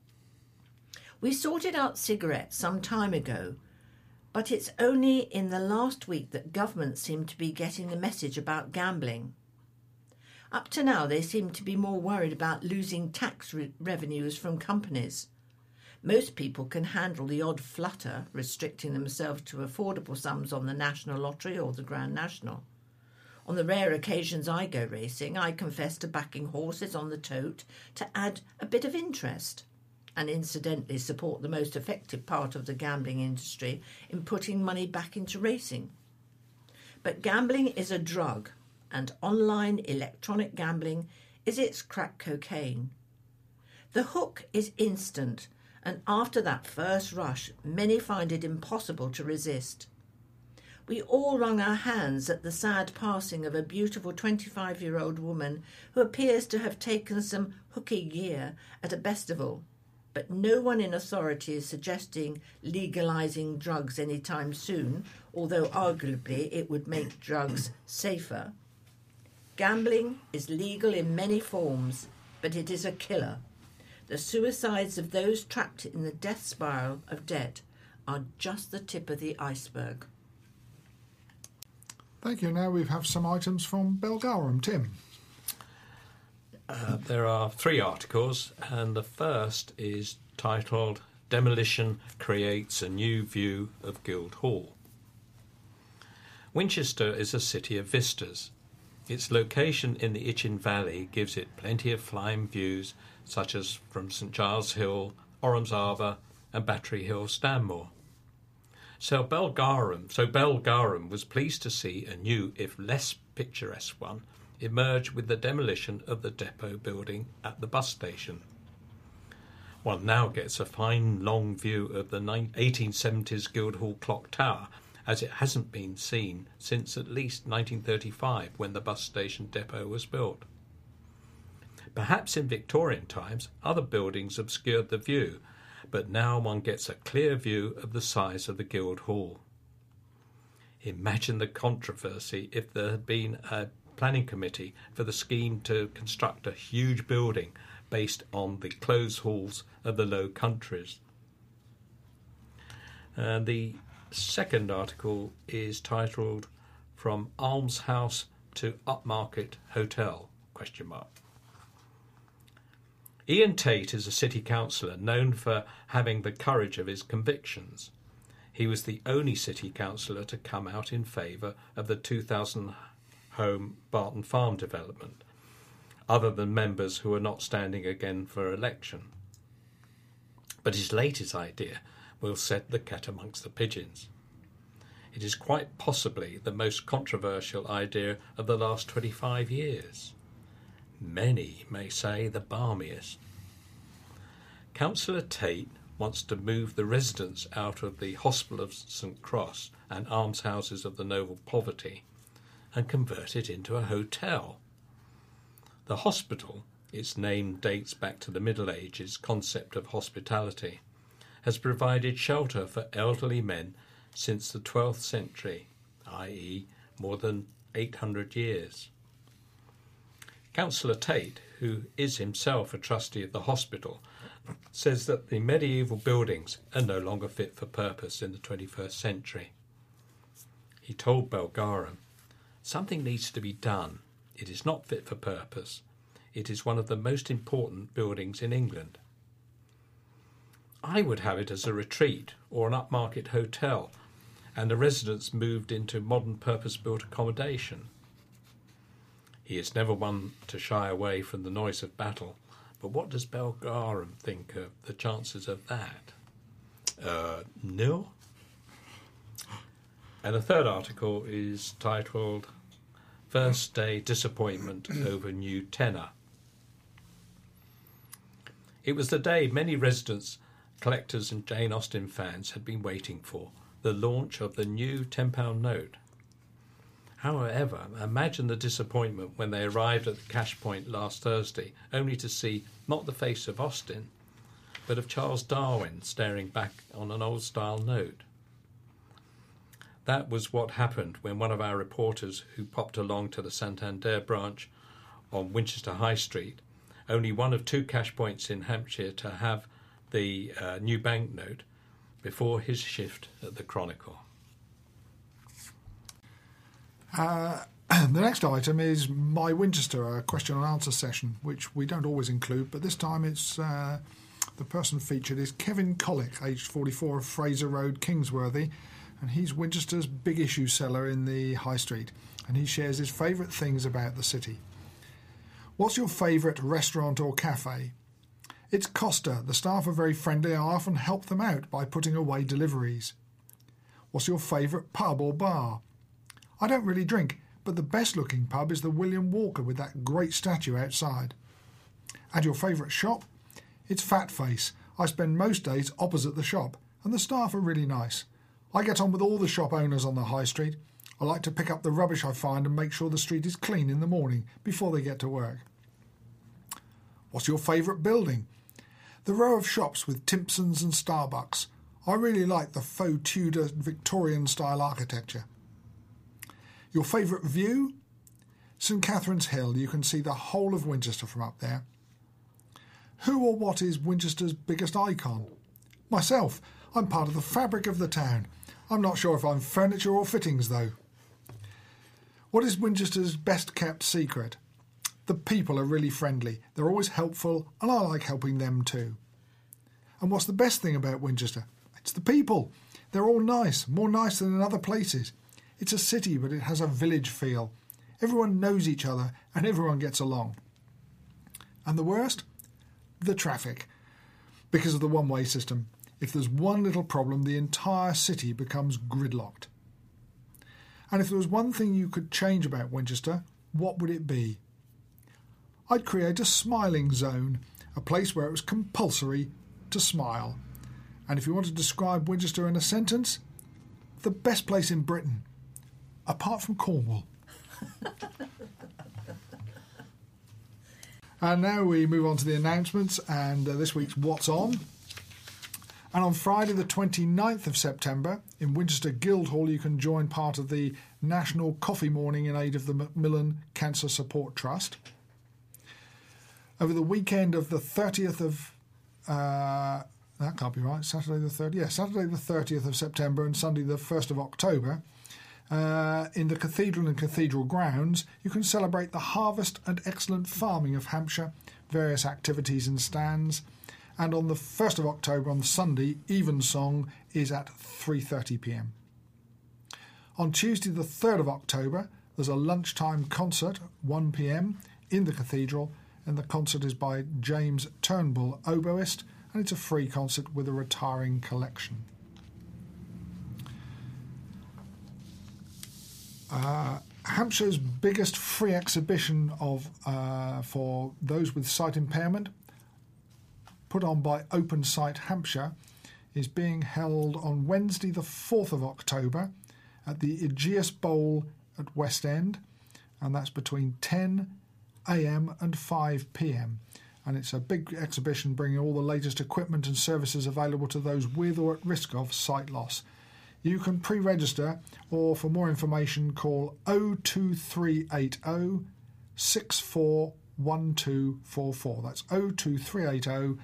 We sorted out cigarettes some time ago, but it's only in the last week that governments seem to be getting the message about gambling. Up to now, they seem to be more worried about losing tax revenues from companies. Most people can handle the odd flutter, restricting themselves to affordable sums on the National Lottery or the Grand National. On the rare occasions I go racing, I confess to backing horses on the tote to add a bit of interest, and incidentally support the most effective part of the gambling industry in putting money back into racing. But gambling is a drug, and online electronic gambling is its crack cocaine. The hook is instant, and after that first rush, many find it impossible to resist. We all wrung our hands at the sad passing of a beautiful 25-year-old woman who appears to have taken some hooky gear at a festival, but no one in authority is suggesting legalising drugs anytime soon, although arguably it would make drugs safer. Gambling is legal in many forms, but it is a killer. The suicides of those trapped in the death spiral of debt are just the tip of the iceberg. Thank you. Now we have some items from Belgarum. Tim. There are 3 articles, and the first is titled Demolition Creates a New View of Guildhall. Winchester is a city of vistas. Its location in the Itchen Valley gives it plenty of flying views, such as from St Giles Hill, Orams Arbour and Battery Hill, Stanmore. So Belgarum was pleased to see a new, if less picturesque one, emerge with the demolition of the depot building at the bus station. One now gets a fine long view of the 1870s Guildhall Clock Tower, as it hasn't been seen since at least 1935, when the bus station depot was built. Perhaps in Victorian times other buildings obscured the view, but now one gets a clear view of the size of the Guildhall. Imagine the controversy if there had been a planning committee for the scheme to construct a huge building based on the closed halls of the Low Countries. And the second article is titled From Almshouse to Upmarket Hotel? ? Ian Tate is a city councillor known for having the courage of his convictions. He was the only city councillor to come out in favour of the 2,000 home Barton Farm development, other than members who are not standing again for election. But his latest idea will set the cat amongst the pigeons. It is quite possibly the most controversial idea of the last 25 years. many may say the balmiest. Councillor Tate wants to move the residents out of the Hospital of St Cross and almshouses of the Noble Poverty and convert it into a hotel. The hospital, its name dates back to the Middle Ages concept of hospitality, has provided shelter for elderly men since the 12th century, i.e. more than 800 years. Councillor Tate, who is himself a trustee of the hospital, says that the medieval buildings are no longer fit for purpose in the 21st century. He told Belgarum, "Something needs to be done. It is not fit for purpose. It is one of the most important buildings in England. I would have it as a retreat or an upmarket hotel, and the residents moved into modern purpose-built accommodation." He is never one to shy away from the noise of battle, but what does Belgarum think of the chances of that? Nil. And the third article is titled First Day Disappointment Over New Tenor. It was the day many residents, collectors and Jane Austen fans had been waiting for, the launch of the new £10 note. However, imagine the disappointment when they arrived at the cash point last Thursday, only to see not the face of Austen, but of Charles Darwin staring back on an old-style note. That was what happened when one of our reporters who popped along to the Santander branch on Winchester High Street, only one of two cash points in Hampshire to have the new banknote, before his shift at the Chronicle. The next item is My Winchester, a question and answer session, which we don't always include, but this time it's the person featured is Kevin Collick, aged 44, of Fraser Road, Kingsworthy, and he's Winchester's big issue seller in the High Street, and he shares his favourite things about the city. What's your favourite restaurant or cafe? It's Costa. The staff are very friendly. I often help them out by putting away deliveries. What's your favourite pub or bar? I don't really drink, but the best looking pub is the William Walker with that great statue outside. And your favourite shop? It's Fat Face. I spend most days opposite the shop, and the staff are really nice. I get on with all the shop owners on the high street. I like to pick up the rubbish I find and make sure the street is clean in the morning before they get to work. What's your favourite building? The row of shops with Timpsons and Starbucks. I really like the faux Tudor Victorian style architecture. Your favourite view? St Catherine's Hill. You can see the whole of Winchester from up there. Who or what is Winchester's biggest icon? Myself. I'm part of the fabric of the town. I'm not sure if I'm furniture or fittings, though. What is Winchester's best kept secret? The people are really friendly. They're always helpful, and I like helping them too. And what's the best thing about Winchester? It's the people. They're all nice, more nice than in other places. It's a city, but it has a village feel. Everyone knows each other, and everyone gets along. And the worst? The traffic. Because of the one-way system. If there's one little problem, the entire city becomes gridlocked. And if there was one thing you could change about Winchester, what would it be? I'd create a smiling zone, a place where it was compulsory to smile. And if you want to describe Winchester in a sentence, the best place in Britain, apart from Cornwall. And now we move on to the announcements and this week's What's On. And on Friday the 29th of September in Winchester Guildhall you can join part of the National Coffee Morning in aid of the Macmillan Cancer Support Trust. Over the weekend of the 30th of... that can't be right. Saturday the 30th. Yeah, Saturday the 30th of September and Sunday the 1st of October, in the Cathedral and Cathedral grounds, you can celebrate the harvest and excellent farming of Hampshire, various activities and stands. And on the 1st of October, on Sunday, Evensong is at 3:30 p.m. On Tuesday the 3rd of October, there's a lunchtime concert, 1 p.m, in the Cathedral, and the concert is by James Turnbull, oboist, and it's a free concert with a retiring collection. Hampshire's biggest free exhibition for those with sight impairment, put on by Open Sight Hampshire, is being held on Wednesday the 4th of October at the Aegeus Bowl at West End, and that's between 10 a.m. and 5 p.m. And it's a big exhibition bringing all the latest equipment and services available to those with or at risk of sight loss. You can pre-register, or for more information call 02380 641244. That's 02380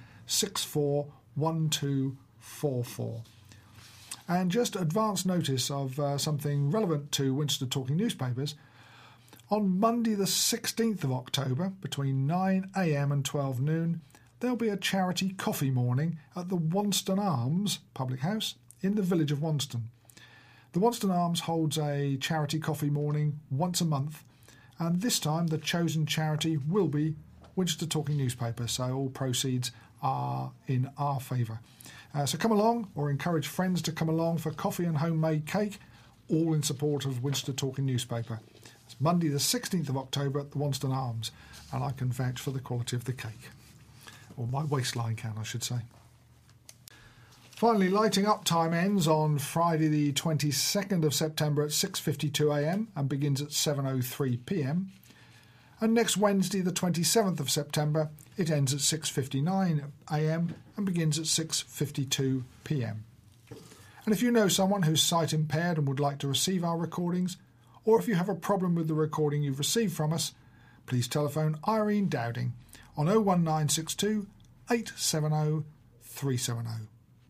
641244. And just advance notice of something relevant to Winchester Talking Newspapers. On Monday the 16th of October, between 9 a.m. and 12 noon, there'll be a charity coffee morning at the Wonston Arms Public House in the village of Wonston. The Wonston Arms holds a charity coffee morning once a month, and this time the chosen charity will be Winchester Talking Newspaper, so all proceeds are in our favour. So come along, or encourage friends to come along for coffee and homemade cake, all in support of Winchester Talking Newspaper. It's Monday the 16th of October at the Wonston Arms, and I can vouch for the quality of the cake. Or my waistline can, I should say. Finally, lighting up time ends on Friday the 22nd of September at 6:52am and begins at 7:03pm. And next Wednesday the 27th of September it ends at 6:59am and begins at 6:52pm. And if you know someone who's sight impaired and would like to receive our recordings, or if you have a problem with the recording you've received from us, please telephone Irene Dowding on 01962 870 370.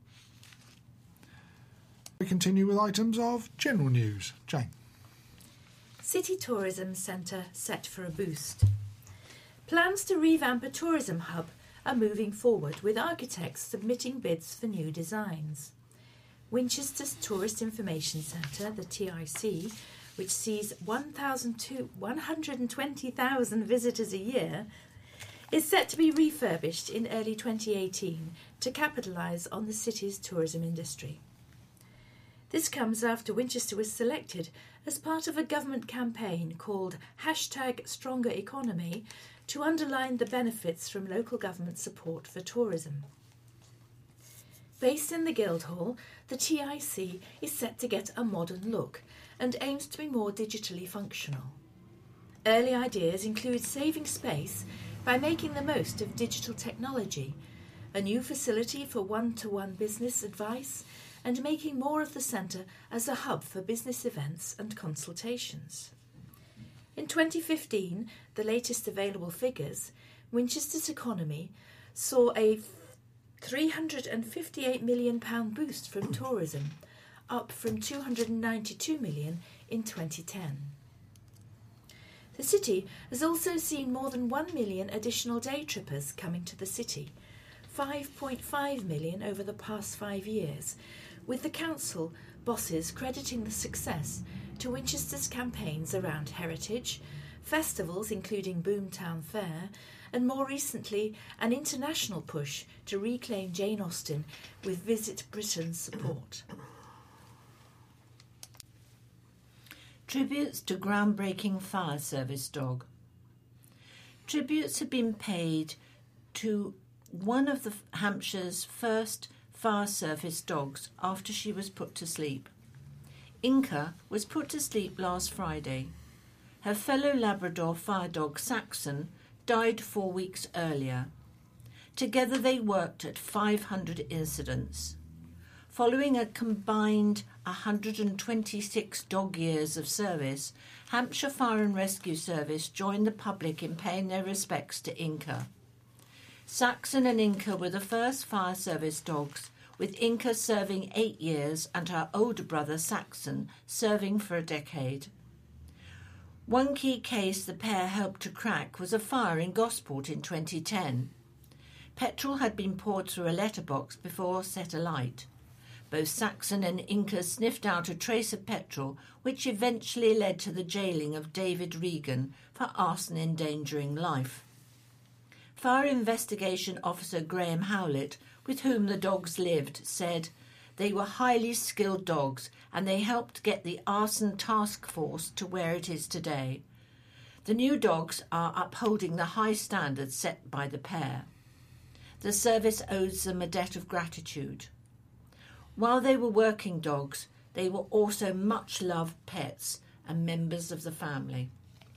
We continue with items of general news. Jane. City Tourism Centre set for a boost. Plans to revamp a tourism hub are moving forward, with architects submitting bids for new designs. Winchester's Tourist Information Centre, the TIC, which sees 120,000 visitors a year, is set to be refurbished in early 2018 to capitalise on the city's tourism industry. This comes after Winchester was selected as part of a government campaign called #StrongerEconomy to underline the benefits from local government support for tourism. Based in the Guildhall, the TIC is set to get a modern look and aims to be more digitally functional. Early ideas include saving space by making the most of digital technology, a new facility for one-to-one business advice, and making more of the centre as a hub for business events and consultations. In 2015, the latest available figures, Winchester's economy saw a £358 million boost from tourism, up from £292 million in 2010. The city has also seen more than 1 million additional day trippers coming to the city, 5.5 million over the past 5 years, with the council bosses crediting the success to Winchester's campaigns around heritage, festivals including Boomtown Fair, and more recently an international push to reclaim Jane Austen with Visit Britain's support. Tributes to groundbreaking fire service dog. Tributes have been paid to one of the Hampshire's first fire service dogs after she was put to sleep. Inca was put to sleep last Friday. Her fellow Labrador fire dog Saxon died 4 weeks earlier. Together they worked at 500 incidents. Following a combined 126 dog years of service, Hampshire Fire and Rescue Service joined the public in paying their respects to Inca. Saxon and Inca were the first fire service dogs, with Inca serving 8 years and her older brother Saxon serving for a decade. One key case the pair helped to crack was a fire in Gosport in 2010. Petrol had been poured through a letterbox before set alight. Both Saxon and Inca sniffed out a trace of petrol, which eventually led to the jailing of David Regan for arson endangering life. Fire Investigation Officer Graham Howlett, with whom the dogs lived, said, They were highly skilled dogs, and they helped get the arson task force to where it is today. The new dogs are upholding the high standards set by the pair. The service owes them a debt of gratitude. While they were working dogs, they were also much loved pets and members of the family.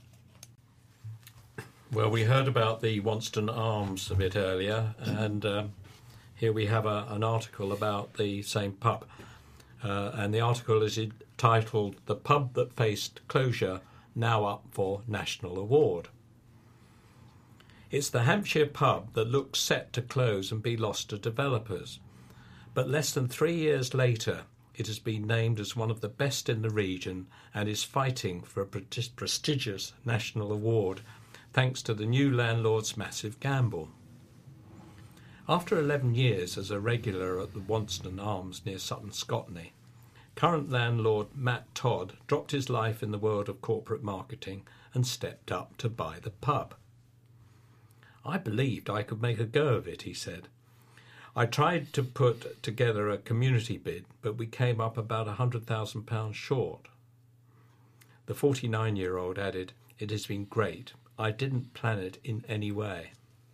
Well, we heard about the Wonston Arms a bit earlier, and here we have an article about the same pub. And the article is titled "The Pub That Faced Closure Now Up for National Award." It's the Hampshire pub that looks set to close and be lost to developers. But less than 3 years later, it has been named as one of the best in the region and is fighting for a prestigious national award thanks to the new landlord's massive gamble. After 11 years as a regular at the Wonston Arms near Sutton Scotney, current landlord Matt Todd dropped his life in the world of corporate marketing and stepped up to buy the pub. "I believed I could make a go of it," he said. "I tried to put together a community bid, but we came up about £100,000 short." The 49-year-old added, "It has been great. I didn't plan it in any way."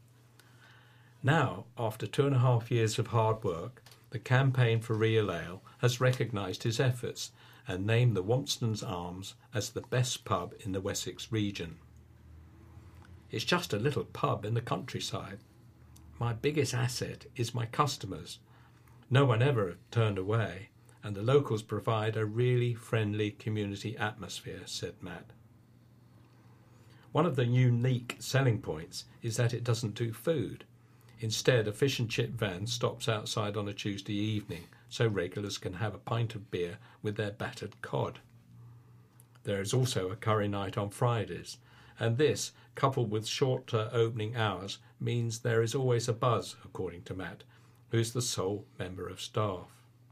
Now, after 2.5 years of hard work, the Campaign for Real Ale has recognised his efforts and named the Wonston Arms as the best pub in the Wessex region. "It's just a little pub in the countryside. My biggest asset is my customers. No one ever turned away, and the locals provide a really friendly community atmosphere," said Matt. One of the unique selling points is that it doesn't do food. Instead, a fish and chip van stops outside on a Tuesday evening so regulars can have a pint of beer with their battered cod. There is also a curry night on Fridays, and this, coupled with shorter opening hours, means there is always a buzz, according to Matt, who is the sole member of staff.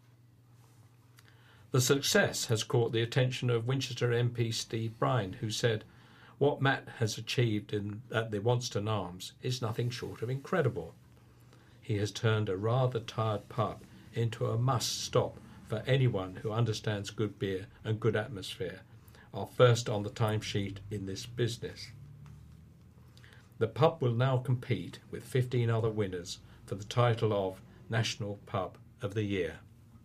The success has caught the attention of Winchester MP Steve Brine, who said, "What Matt has achieved at the Wonston Arms is nothing short of incredible. He has turned a rather tired pub into a must-stop for anyone who understands good beer and good atmosphere, are first on the timesheet in this business." The pub will now compete with 15 other winners for the title of National Pub of the Year.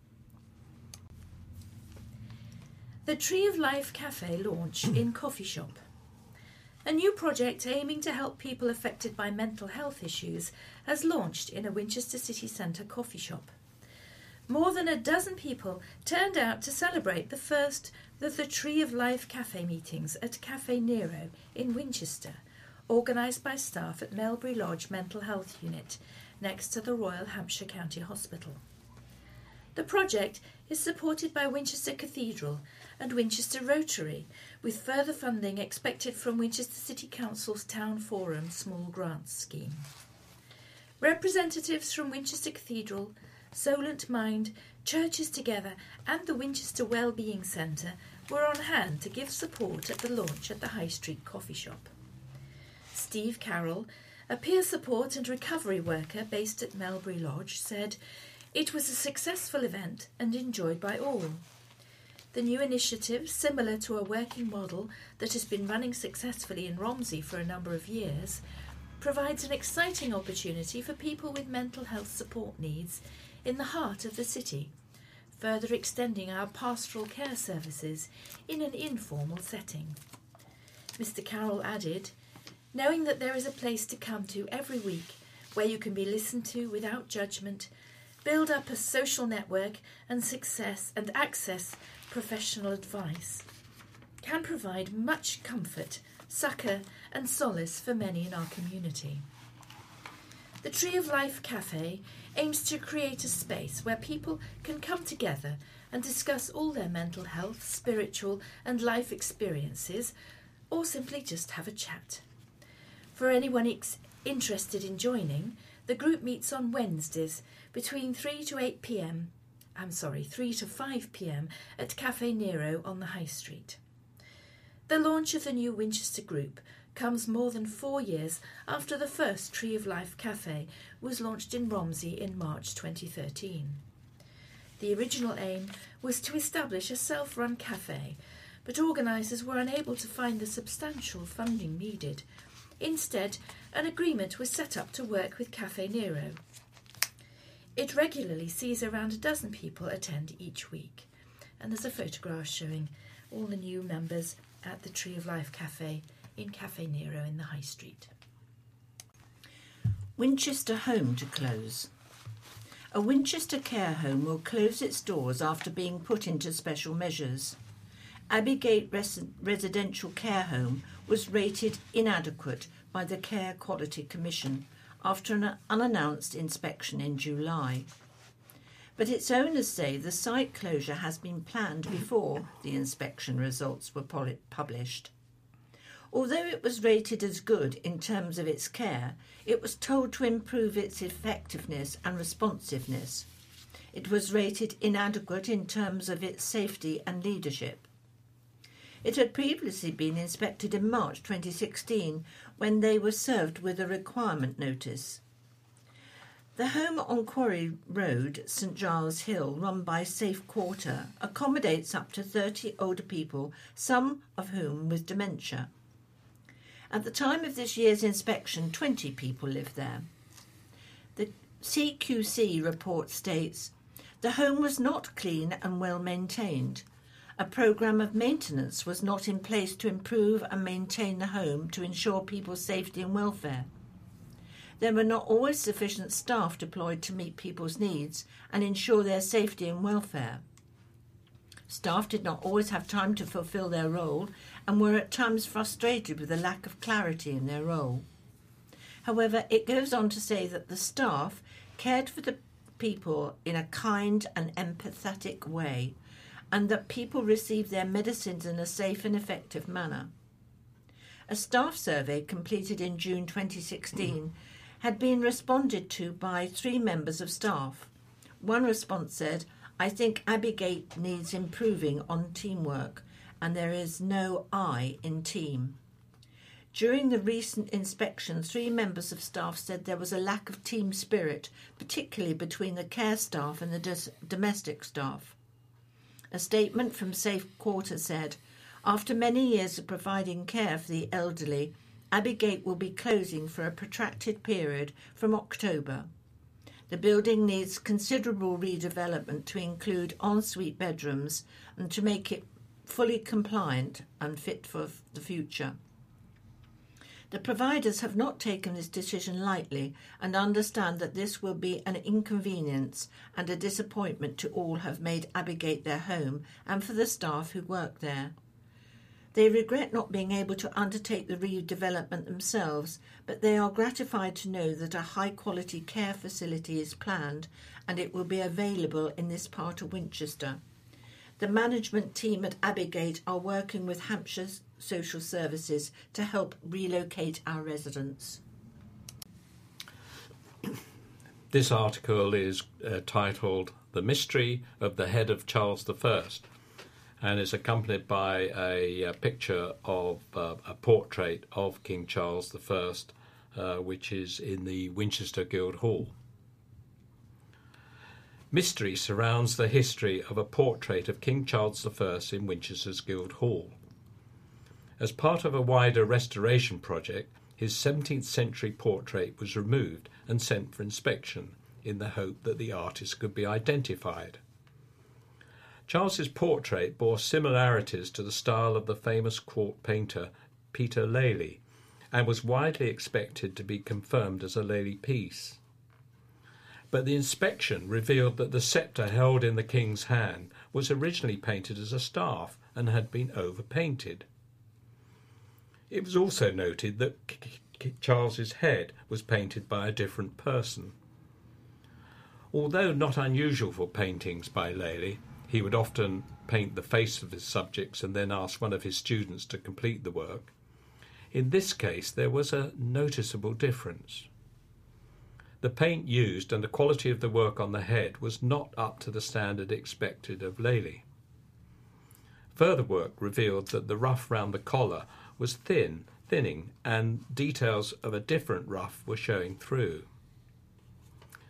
The Tree of Life Cafe launch in Coffee Shop. A new project aiming to help people affected by mental health issues has launched in a Winchester city centre coffee shop. More than a dozen people turned out to celebrate the first of the Tree of Life Cafe meetings at Cafe Nero in Winchester, organised by staff at Melbury Lodge Mental Health Unit, next to the Royal Hampshire County Hospital. The project is supported by Winchester Cathedral and Winchester Rotary, with further funding expected from Winchester City Council's Town Forum Small Grants Scheme. Representatives from Winchester Cathedral, Solent Mind, Churches Together and the Winchester Wellbeing Centre were on hand to give support at the launch at the High Street Coffee Shop. Steve Carroll, a peer support and recovery worker based at Melbury Lodge, said, "It was a successful event and enjoyed by all. The new initiative, similar to a working model that has been running successfully in Romsey for a number of years, provides an exciting opportunity for people with mental health support needs in the heart of the city, further extending our pastoral care services in an informal setting." Mr. Carroll added, "Knowing that there is a place to come to every week where you can be listened to without judgment, build up a social network and access professional advice, can provide much comfort, succour and solace for many in our community." The Tree of Life Cafe aims to create a space where people can come together and discuss all their mental health, spiritual and life experiences, or simply just have a chat. For anyone interested in joining, the group meets on Wednesdays between 3 to 5 p.m. at Cafe Nero on the High Street. The launch of the new Winchester group comes more than 4 years after the first Tree of Life Cafe was launched in Romsey in March 2013. The original aim was to establish a self-run cafe, but organisers were unable to find the substantial funding needed. Instead, an agreement was set up to work with Caffè Nero. It regularly sees around a dozen people attend each week, and there's a photograph showing all the new members at the Tree of Life Cafe in Caffè Nero in the High Street. Winchester Home to close. A Winchester care home will close its doors after being put into special measures. Abbygate Residential Care Home was rated inadequate by the Care Quality Commission after an unannounced inspection in July. But its owners say the site closure has been planned before the inspection results were published. Although it was rated as good in terms of its care, it was told to improve its effectiveness and responsiveness. It was rated inadequate in terms of its safety and leadership. It had previously been inspected in March 2016 when they were served with a requirement notice. The home on Quarry Road, St Giles Hill, run by Safe Quarter, accommodates up to 30 older people, some of whom with dementia. At the time of this year's inspection, 20 people lived there. The CQC report states, the home was not clean and well maintained. A programme of maintenance was not in place to improve and maintain the home to ensure people's safety and welfare. There were not always sufficient staff deployed to meet people's needs and ensure their safety and welfare. Staff did not always have time to fulfil their role and were at times frustrated with the lack of clarity in their role. However, it goes on to say that the staff cared for the people in a kind and empathetic way, and that people received their medicines in a safe and effective manner. A staff survey completed in June 2016 had been responded to by 3 members of staff. One response said, I think Abbygate needs improving on teamwork, and there is no I in team. During the recent inspection, 3 members of staff said there was a lack of team spirit, particularly between the care staff and the domestic staff. A statement from Safe Quarter said, after many years of providing care for the elderly, Abbygate will be closing for a protracted period from October. The building needs considerable redevelopment to include ensuite bedrooms and to make it fully compliant and fit for the future. The providers have not taken this decision lightly and understand that this will be an inconvenience and a disappointment to all who have made Abbygate their home and for the staff who work there. They regret not being able to undertake the redevelopment themselves, but they are gratified to know that a high-quality care facility is planned and it will be available in this part of Winchester. The management team at Abbygate are working with Hampshire Social Services to help relocate our residents. This article is titled The Mystery of the Head of Charles I, and is accompanied by a picture of a portrait of King Charles I, which is in the Winchester Guildhall. Mystery surrounds the history of a portrait of King Charles I in Winchester's Guildhall. As part of a wider restoration project, his 17th century portrait was removed and sent for inspection in the hope that the artist could be identified. Charles's portrait bore similarities to the style of the famous court painter Peter Lely and was widely expected to be confirmed as a Lely piece. But the inspection revealed that the sceptre held in the king's hand was originally painted as a staff and had been overpainted. It was also noted that Charles's head was painted by a different person. Although not unusual for paintings by Lely, he would often paint the face of his subjects and then ask one of his students to complete the work. In this case, there was a noticeable difference. The paint used and the quality of the work on the head was not up to the standard expected of Lely. Further work revealed that the ruff round the collar was thinning, and details of a different ruff were showing through.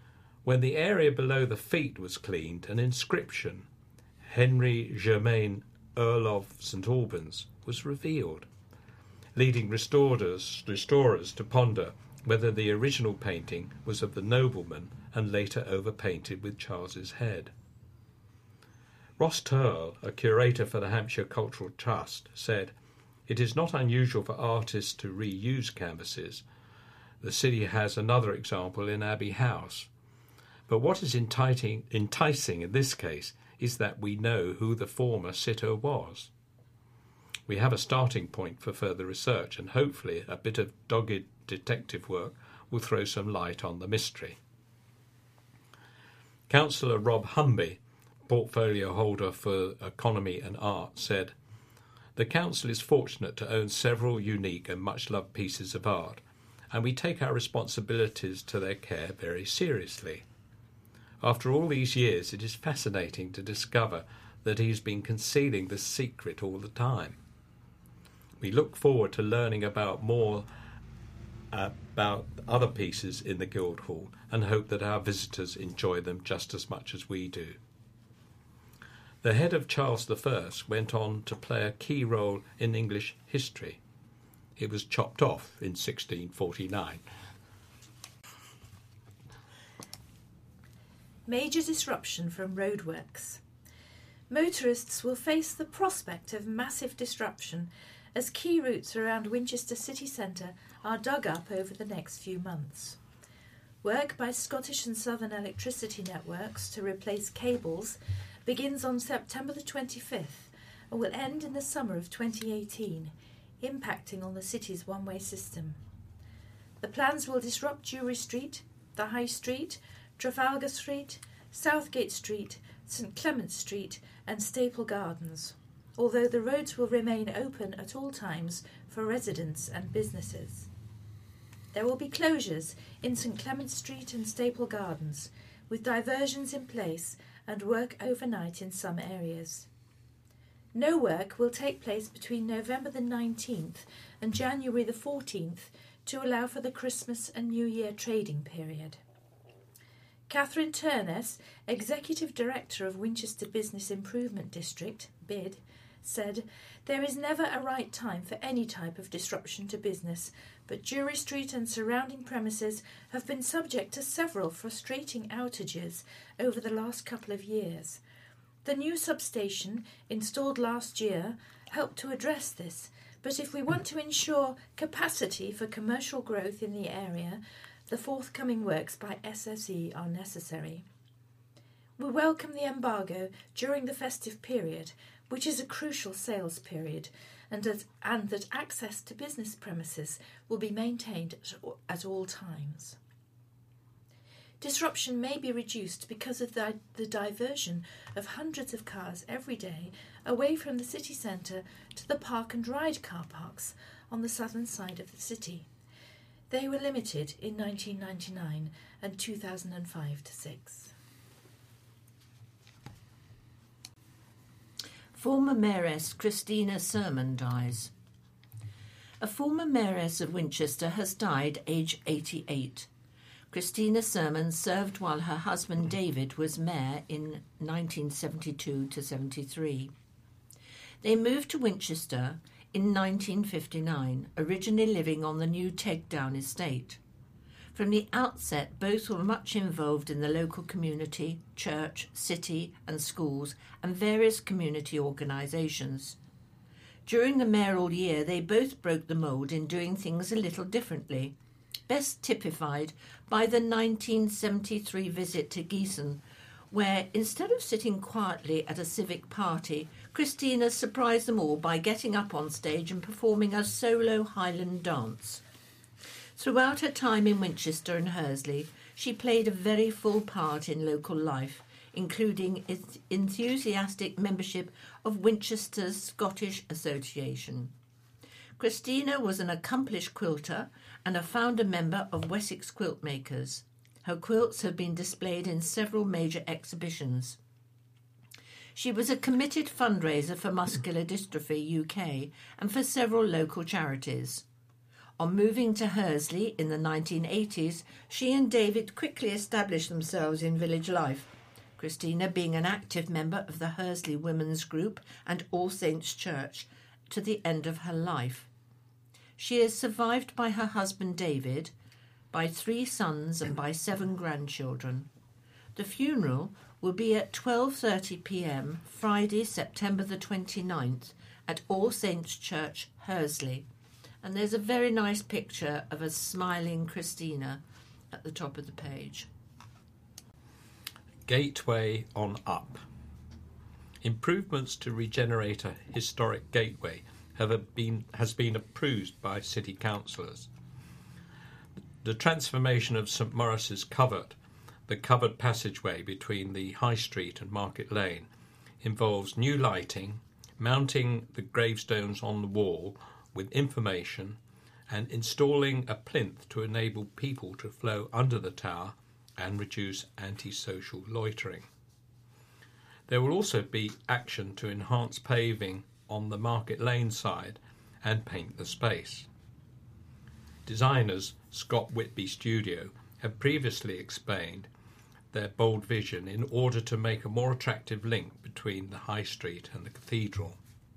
When the area below the feet was cleaned, an inscription, Henry Germain, Earl of St Albans, was revealed, leading restorers to ponder whether the original painting was of the nobleman and later overpainted with Charles's head. Ross Turle, a curator for the Hampshire Cultural Trust, said, "It is not unusual for artists to reuse canvases. The city has another example in Abbey House. But what is enticing in this case is that we know who the former sitter was. We have a starting point for further research, and hopefully a bit of dogged detective work will throw some light on the mystery." Councillor Rob Humby, portfolio holder for Economy and Art, said, "The council is fortunate to own several unique and much-loved pieces of art, and we take our responsibilities to their care very seriously. After all these years, it is fascinating to discover that he has been concealing the secret all the time. We look forward to learning about other pieces in the Guildhall and hope that our visitors enjoy them just as much as we do." The head of Charles I went on to play a key role in English history. It was chopped off in 1649. Major disruption from roadworks. Motorists will face the prospect of massive disruption as key routes around Winchester city centre are dug up over the next few months. Work by Scottish and Southern electricity networks to replace cables begins on September the 25th and will end in the summer of 2018, impacting on the city's one-way system. The plans will disrupt Jewry Street, the High Street, Trafalgar Street, Southgate Street, St Clement's Street and Staple Gardens, although the roads will remain open at all times for residents and businesses. There will be closures in St Clement's Street and Staple Gardens, with diversions in place and work overnight in some areas. No work will take place between November the 19th and January the 14th to allow for the Christmas and New Year trading period. Catherine Turness, Executive Director of Winchester Business Improvement District, BID, said, "There is never a right time for any type of disruption to business, but Jewry Street and surrounding premises have been subject to several frustrating outages over the last couple of years. The new substation, installed last year, helped to address this, but if we want to ensure capacity for commercial growth in the area, the forthcoming works by SSE are necessary. We welcome the embargo during the festive period, which is a crucial sales period, and that access to business premises will be maintained at all times. Disruption may be reduced because of the diversion of hundreds of cars every day away from the city centre to the park and ride car parks on the southern side of the city. They were limited in 1999 and 2005-06. Former Mayoress Christina Sermon dies. A former Mayoress of Winchester has died aged 88. Christina Sermon served while her husband David was mayor in 1972-73. They moved to Winchester in 1959, originally living on the new Tegdown estate. From the outset, both were much involved in the local community, church, city and schools, and various community organisations. During the mayoral year, they both broke the mould in doing things a little differently, best typified by the 1973 visit to Giessen, where, instead of sitting quietly at a civic party, Christina surprised them all by getting up on stage and performing a solo Highland dance. Throughout her time in Winchester and Hursley, she played a very full part in local life, including its enthusiastic membership of Winchester's Scottish Association. Christina was an accomplished quilter and a founder member of Wessex Quiltmakers. Her quilts have been displayed in several major exhibitions. She was a committed fundraiser for Muscular Dystrophy UK and for several local charities. On moving to Hursley in the 1980s, she and David quickly established themselves in village life, Christina being an active member of the Hursley Women's Group and All Saints Church to the end of her life. She is survived by her husband David, by 3 sons and by 7 grandchildren. The funeral will be at 12:30 p.m. Friday, September the 29th at All Saints Church, Hursley. And there's a very nice picture of a smiling Christina at the top of the page. Gateway on Up. Improvements to regenerate a historic gateway has been approved by city councillors. The transformation of St Maurice's Covert, the covered passageway between the High Street and Market Lane, involves new lighting, mounting the gravestones on the wall with information, and installing a plinth to enable people to flow under the tower and reduce antisocial loitering. There will also be action to enhance paving on the Market Lane side and paint the space. Designers Scott Whitby Studio have previously explained their bold vision in order to make a more attractive link between the High Street and the Cathedral.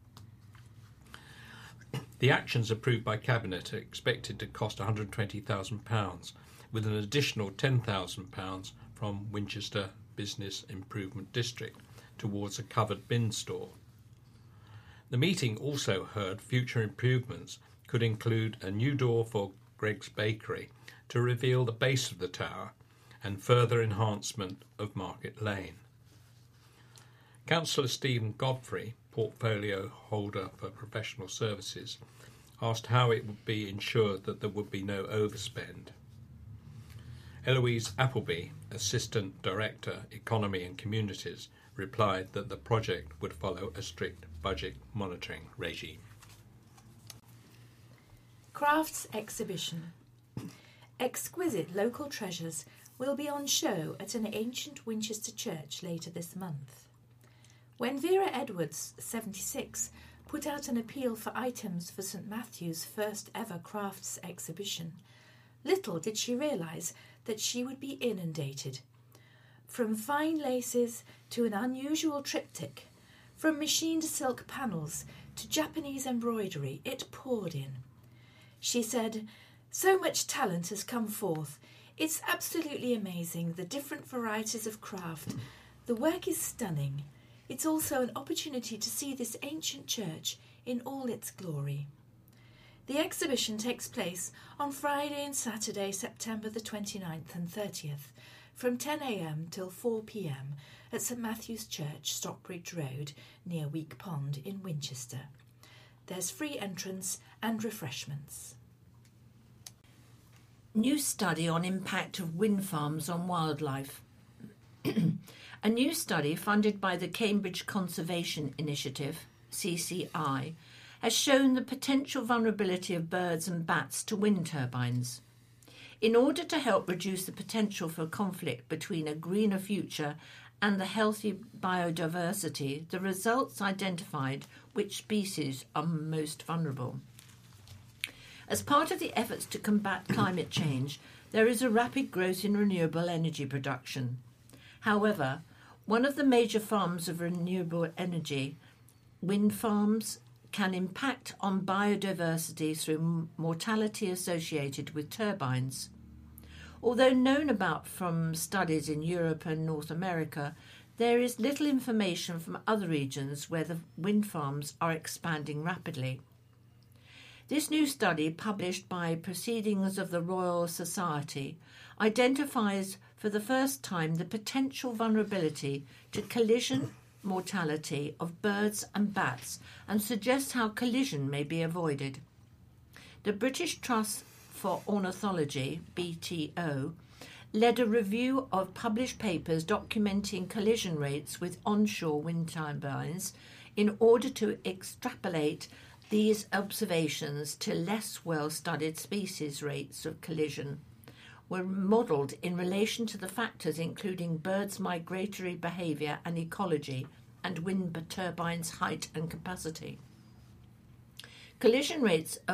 The actions approved by Cabinet are expected to cost £120,000, with an additional £10,000 from Winchester Business Improvement District towards a covered bin store. The meeting also heard future improvements could include a new door for Greg's Bakery to reveal the base of the tower and further enhancement of Market Lane. Councillor Stephen Godfrey, portfolio holder for professional services, asked how it would be ensured that there would be no overspend. Eloise Appleby, Assistant Director, Economy and Communities, replied that the project would follow a strict budget monitoring regime. Crafts exhibition. Exquisite local treasures will be on show at an ancient Winchester church later this month. When Vera Edwards, 76, put out an appeal for items for St Matthew's first ever crafts exhibition, little did she realise that she would be inundated. From fine laces to an unusual triptych, from machined silk panels to Japanese embroidery, it poured in. She said, "So much talent has come forth. It's absolutely amazing, the different varieties of craft. The work is stunning. It's also an opportunity to see this ancient church in all its glory." The exhibition takes place on Friday and Saturday, September the 29th and 30th, from 10 a.m. till 4 p.m. at St Matthew's Church, Stockbridge Road, near Week Pond in Winchester. There's free entrance and refreshments. New study on impact of wind farms on wildlife. A new study funded by the Cambridge Conservation Initiative, CCI, has shown the potential vulnerability of birds and bats to wind turbines. In order to help reduce the potential for conflict between a greener future and the healthy biodiversity, the results identified which species are most vulnerable. As part of the efforts to combat climate change, there is a rapid growth in renewable energy production. However, one of the major forms of renewable energy, wind farms, can impact on biodiversity through mortality associated with turbines. Although known about from studies in Europe and North America, there is little information from other regions where the wind farms are expanding rapidly. This new study, published by Proceedings of the Royal Society, identifies for the first time the potential vulnerability to collision mortality of birds and bats and suggests how collision may be avoided. The British Trust for Ornithology, BTO, led a review of published papers documenting collision rates with onshore wind turbines in order to extrapolate these observations to less well-studied species. Rates of collision were modelled in relation to the factors including birds' migratory behaviour and ecology and wind turbines' height and capacity. Collision rates of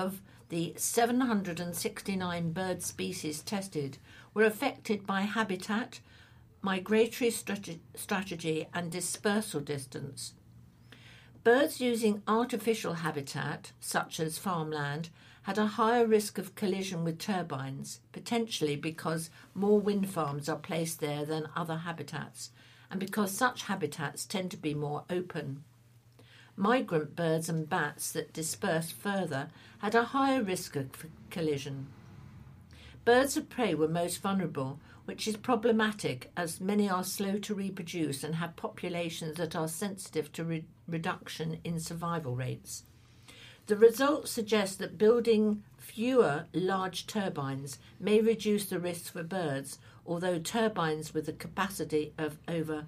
the 769 bird species tested were affected by habitat, migratory strategy and dispersal distance. Birds using artificial habitat, such as farmland, had a higher risk of collision with turbines, potentially because more wind farms are placed there than other habitats, and because such habitats tend to be more open. Migrant birds and bats that dispersed further had a higher risk of collision. Birds of prey were most vulnerable, which is problematic as many are slow to reproduce and have populations that are sensitive to reduction in survival rates. The results suggest that building fewer large turbines may reduce the risk for birds, although turbines with a capacity of over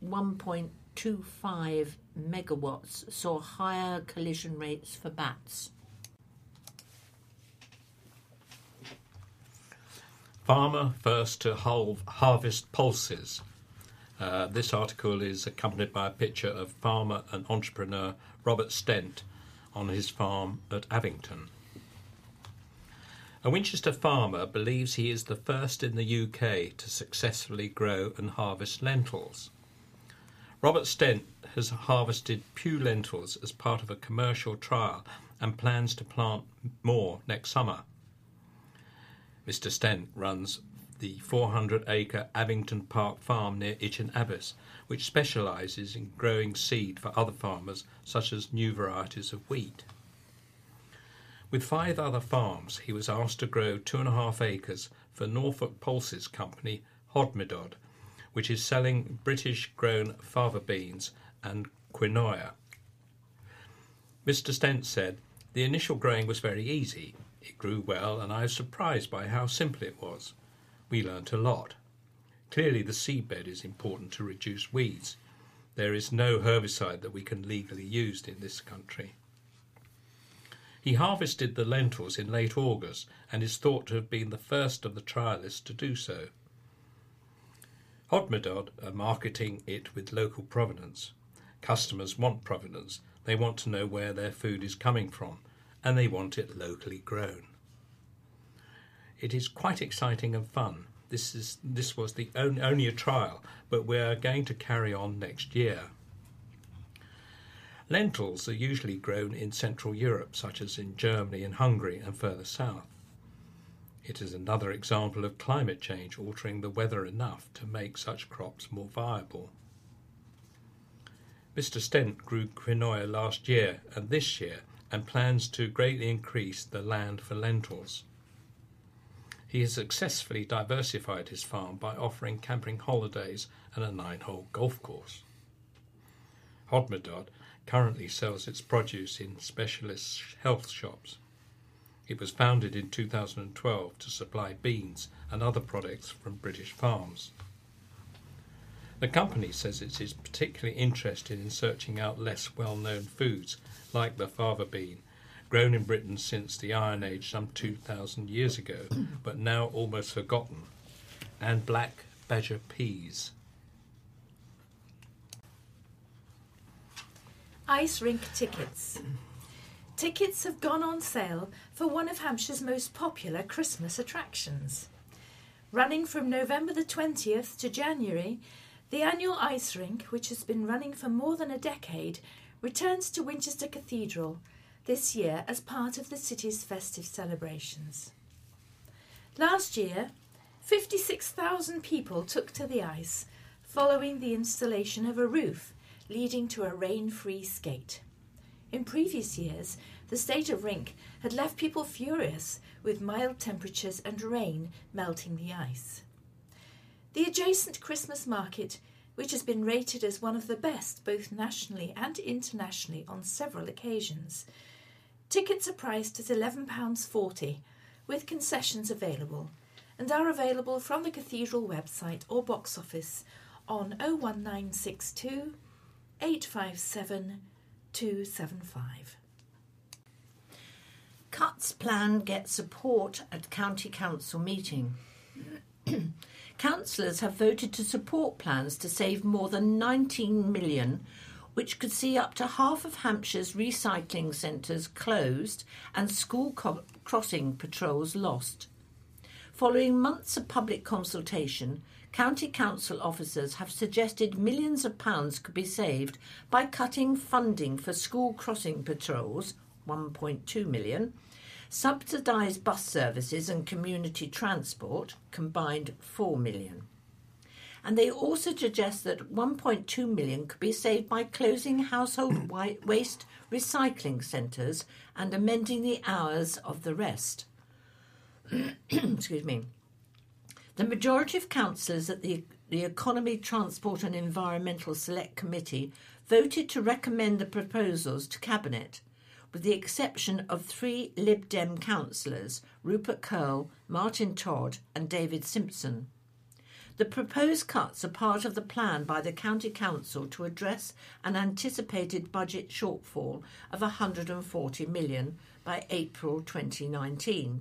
1.25 megawatts saw higher collision rates for bats. Farmer first to harvest pulses. This article is accompanied by a picture of farmer and entrepreneur Robert Stent on his farm at Avington. A Winchester farmer believes he is the first in the UK to successfully grow and harvest lentils. Robert Stent has harvested Pew lentils as part of a commercial trial and plans to plant more next summer. Mr. Stent runs the 400-acre Abington Park farm near Itchen Abbas, which specialises in growing seed for other farmers, such as new varieties of wheat. With 5 other farms, he was asked to grow 2.5 acres for Norfolk Pulses company Hodmedod, which is selling British-grown fava beans and quinoa. Mr. Stent said, "The initial growing was very easy. It grew well, and I was surprised by how simple it was. We learnt a lot. Clearly the seedbed is important to reduce weeds. There is no herbicide that we can legally use in this country." He harvested the lentils in late August and is thought to have been the first of the trialists to do so. Hodmedod are marketing it with local provenance. Customers want provenance. They want to know where their food is coming from, and they want it locally grown. It is quite exciting and fun. This was the only a trial, but we are going to carry on next year. Lentils are usually grown in Central Europe, such as in Germany and Hungary and further south. It is another example of climate change altering the weather enough to make such crops more viable. Mr. Stent grew quinoa last year and this year and plans to greatly increase the land for lentils. He has successfully diversified his farm by offering camping holidays and a 9-hole golf course. Hodmedod currently sells its produce in specialist health shops. It was founded in 2012 to supply beans and other products from British farms. The company says it is particularly interested in searching out less well-known foods like the fava bean, grown in Britain since the Iron Age some 2,000 years ago, but now almost forgotten, and black badger peas. Ice rink tickets. Tickets have gone on sale for one of Hampshire's most popular Christmas attractions. Running from November the 20th to January, the annual ice rink, which has been running for more than a decade, returns to Winchester Cathedral this year as part of the city's festive celebrations. Last year, 56,000 people took to the ice following the installation of a roof leading to a rain-free skate. In previous years, the state of rink had left people furious with mild temperatures and rain melting the ice. The adjacent Christmas market, which has been rated as one of the best both nationally and internationally on several occasions, tickets are priced at £11.40 with concessions available and are available from the Cathedral website or box office on 01962 857 275. Cuts plan gets support at County Council meeting. Councillors have voted to support plans to save more than 19 million which could see up to half of Hampshire's recycling centres closed and school crossing patrols lost. Following months of public consultation, County Council officers have suggested millions of pounds could be saved by cutting funding for school crossing patrols, 1.2 million, subsidised bus services and community transport, combined 4 million. And they also suggest that 1.2 million could be saved by closing household waste recycling centres and amending the hours of the rest. Excuse me. The majority of councillors at the Economy, Transport and Environmental Select Committee voted to recommend the proposals to Cabinet, with the exception of 3 Lib Dem councillors, Rupert Curle, Martin Todd and David Simpson. The proposed cuts are part of the plan by the County Council to address an anticipated budget shortfall of £140 million by April 2019.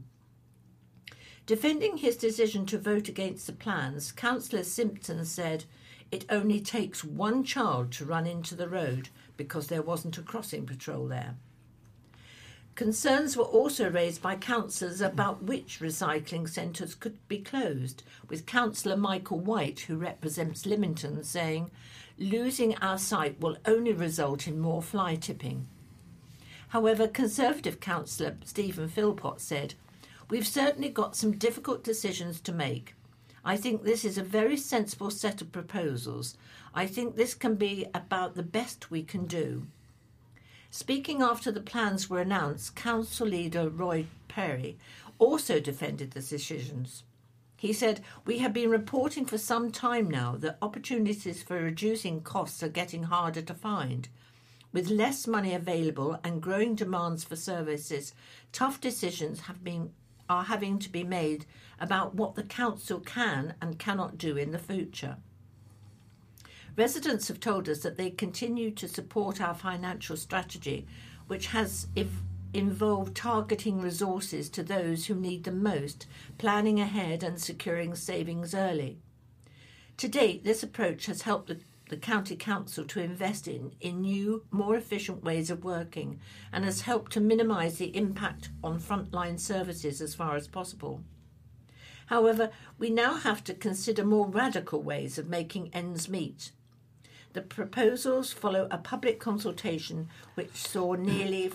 Defending his decision to vote against the plans, Councillor Simpson said, "It only takes one child to run into the road because there wasn't a crossing patrol there." Concerns were also raised by councillors about which recycling centres could be closed, with Councillor Michael White, who represents Lymington, saying, "Losing our site will only result in more fly tipping." However, Conservative councillor Stephen Philpott said, "We've certainly got some difficult decisions to make. I think this is a very sensible set of proposals. I think this can be about the best we can do." Speaking after the plans were announced, Council Leader Roy Perry also defended the decisions. He said, "We have been reporting for some time now that opportunities for reducing costs are getting harder to find. With less money available and growing demands for services, tough decisions are having to be made about what the council can and cannot do in the future." Residents have told us that they continue to support our financial strategy, which has involved targeting resources to those who need them most, planning ahead and securing savings early. To date, this approach has helped the County Council to invest in new, more efficient ways of working and has helped to minimise the impact on frontline services as far as possible. However, we now have to consider more radical ways of making ends meet. The proposals follow a public consultation which saw nearly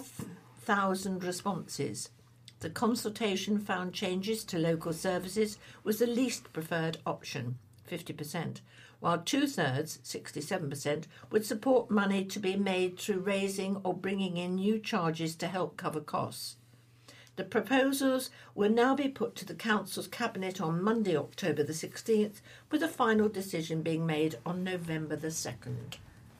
4,000 responses. The consultation found changes to local services was the least preferred option, 50%, while 2/3, 67%, would support money to be made through raising or bringing in new charges to help cover costs. The proposals will now be put to the Council's Cabinet on Monday, October the 16th, with a final decision being made on November the 2nd.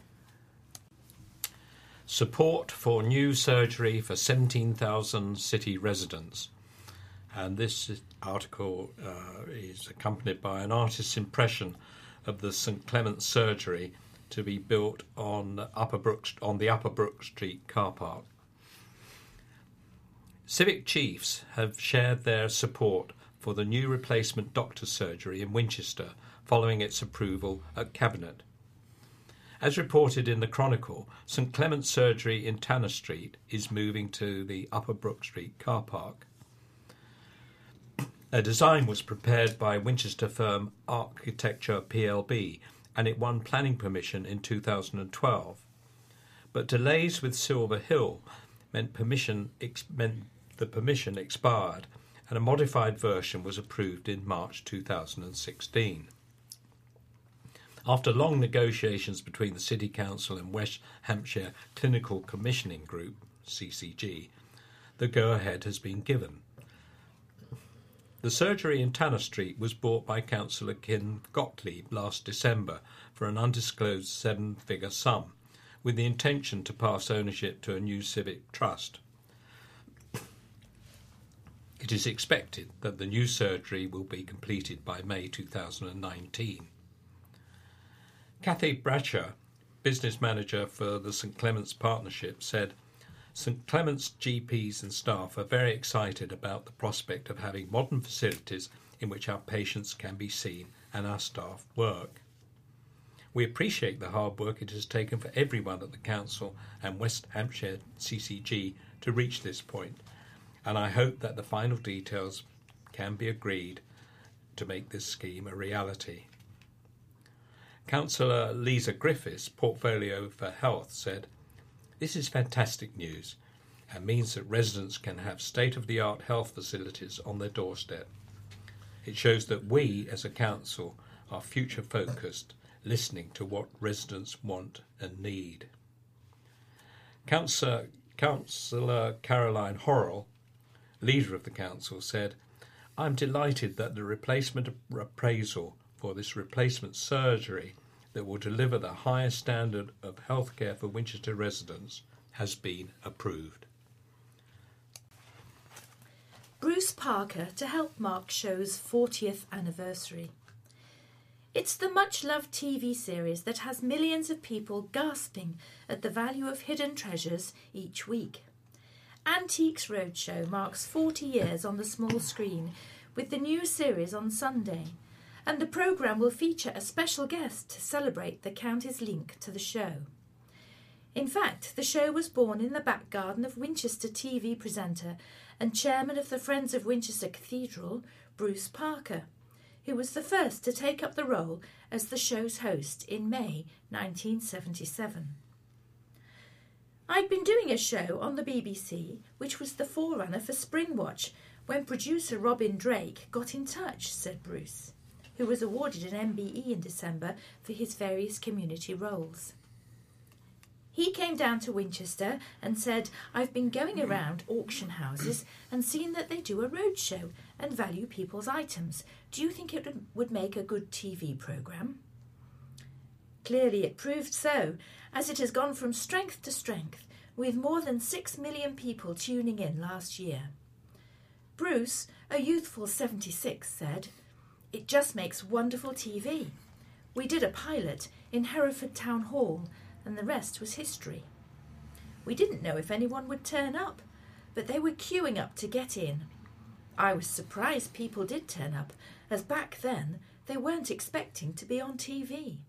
Support for new surgery for 17,000 city residents. And this article is accompanied by an artist's impression of the St Clement's surgery to be built on the Upper Brook Street car park. Civic chiefs have shared their support for the new replacement doctor's surgery in Winchester following its approval at Cabinet. As reported in the Chronicle, St Clement's surgery in Tanner Street is moving to the Upper Brook Street car park. A design was prepared by Winchester firm Architecture PLB and it won planning permission in 2012. But delays with Silver Hill meant the permission expired and a modified version was approved in March 2016. After long negotiations between the City Council and West Hampshire Clinical Commissioning Group, CCG, the go-ahead has been given. The surgery in Tanner Street was bought by Councillor Ken Gottlieb last December for an undisclosed 7-figure sum, with the intention to pass ownership to a new civic trust. It is expected that the new surgery will be completed by May 2019. Kathy Bratcher, business manager for the St Clement's Partnership, said, "St Clement's GPs and staff are very excited about the prospect of having modern facilities in which our patients can be seen and our staff work. We appreciate the hard work it has taken for everyone at the Council and West Hampshire CCG to reach this point, and I hope that the final details can be agreed to make this scheme a reality. Councillor Lisa Griffiths, Portfolio for Health, said, "This is fantastic news and means that residents can have state-of-the-art health facilities on their doorstep. It shows that we, as a council, are future-focused, listening to what residents want and need." Councillor Caroline Horrell, leader of the council, said, "I'm delighted that the replacement appraisal for this replacement surgery that will deliver the highest standard of healthcare for Winchester residents has been approved." Bruce Parker to help mark show's 40th anniversary. It's the much-loved TV series that has millions of people gasping at the value of hidden treasures each week. Antiques Roadshow marks 40 years on the small screen with the new series on Sunday, and the programme will feature a special guest to celebrate the county's link to the show. In fact, the show was born in the back garden of Winchester TV presenter and chairman of the Friends of Winchester Cathedral, Bruce Parker, who was the first to take up the role as the show's host in May 1977. "I'd been doing a show on the BBC, which was the forerunner for Springwatch, when producer Robin Drake got in touch," said Bruce, who was awarded an MBE in December for his various community roles. "He came down to Winchester and said, 'I've been going around auction houses and seen that they do a roadshow and value people's items. Do you think it would make a good TV programme?' Clearly it proved so, as it has gone from strength to strength, with more than 6 million people tuning in last year. Bruce, a youthful 76, said, "It just makes wonderful TV. We did a pilot in Hereford Town Hall, and the rest was history. We didn't know if anyone would turn up, but they were queuing up to get in. I was surprised people did turn up, as back then they weren't expecting to be on TV."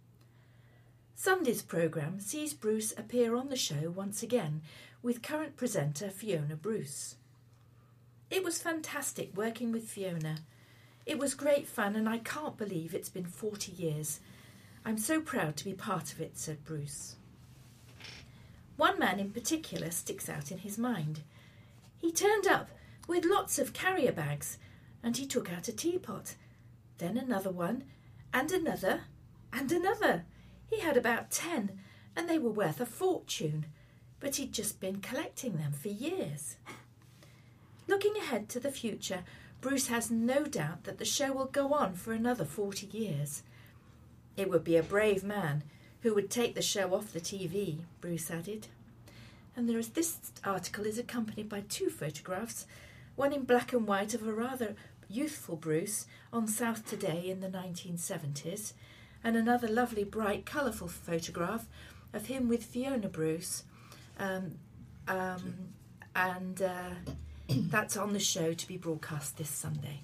Sunday's programme sees Bruce appear on the show once again with current presenter Fiona Bruce. "It was fantastic working with Fiona. It was great fun, and I can't believe it's been 40 years. I'm so proud to be part of it," said Bruce. One man in particular sticks out in his mind. He turned up with lots of carrier bags, and he took out a teapot, then another one, and another, and another. He had about 10, and they were worth a fortune, but he'd just been collecting them for years. Looking ahead to the future, Bruce has no doubt that the show will go on for another 40 years. "It would be a brave man who would take the show off the TV," Bruce added. And this article is accompanied by 2 photographs, one in black and white of a rather youthful Bruce on South Today in the 1970s, and another lovely, bright, colourful photograph of him with Fiona Bruce, that's on the show to be broadcast this Sunday.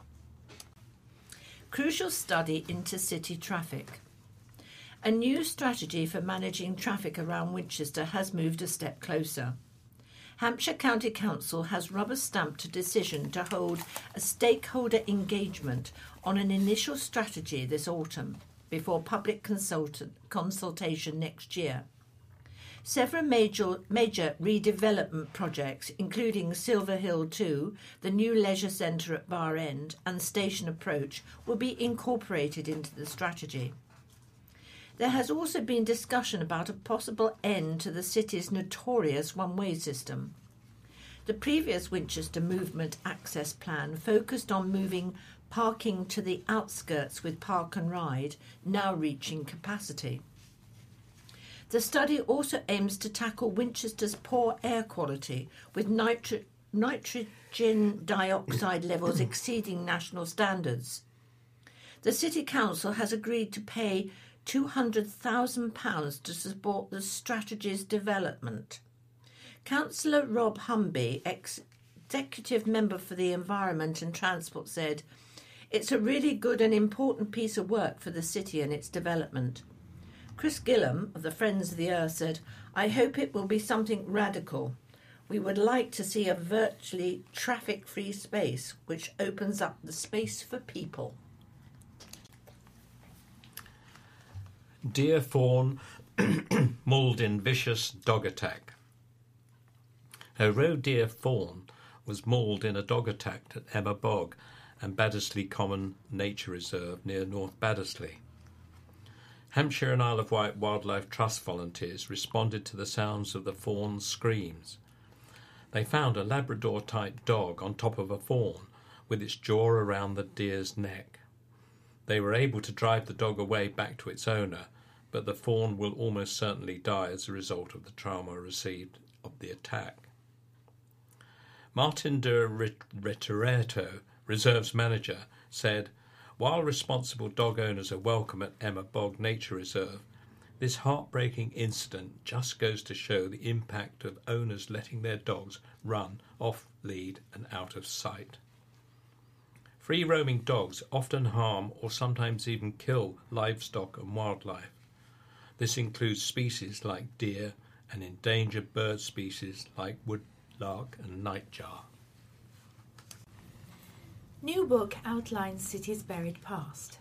Crucial study into city traffic. A new strategy for managing traffic around Winchester has moved a step closer. Hampshire County Council has rubber-stamped a decision to hold a stakeholder engagement on an initial strategy this autumn, before public consultation next year. Several major redevelopment projects, including Silver Hill 2, the new leisure centre at Bar End, and Station Approach, will be incorporated into the strategy. There has also been discussion about a possible end to the city's notorious one-way system. The previous Winchester Movement Access Plan focused on moving parking to the outskirts with Park and Ride, now reaching capacity. The study also aims to tackle Winchester's poor air quality, with nitrogen dioxide levels exceeding national standards. The City Council has agreed to pay £200,000 to support the strategy's development. Councillor Rob Humby, Executive Member for the Environment and Transport, said, It's a really good and important piece of work for the city and its development. Chris Gillam of the Friends of the Earth said, "I hope it will be something radical. We would like to see a virtually traffic-free space which opens up the space for people." Deer fawn mauled in vicious dog attack. A roe deer fawn was mauled in a dog attack at Emma Bog and Baddesley Common Nature Reserve near North Baddesley. Hampshire and Isle of Wight Wildlife Trust volunteers responded to the sounds of the fawn's screams. They found a Labrador-type dog on top of a fawn with its jaw around the deer's neck. They were able to drive the dog away back to its owner, but the fawn will almost certainly die as a result of the trauma received of the attack. Martin de Retoreto, Reserve's manager, said, "While responsible dog owners are welcome at Emma Bog Nature Reserve, this heartbreaking incident just goes to show the impact of owners letting their dogs run off lead and out of sight." Free-roaming dogs often harm or sometimes even kill livestock and wildlife. This includes species like deer and endangered bird species like woodlark and nightjar. New book outlines city's buried past.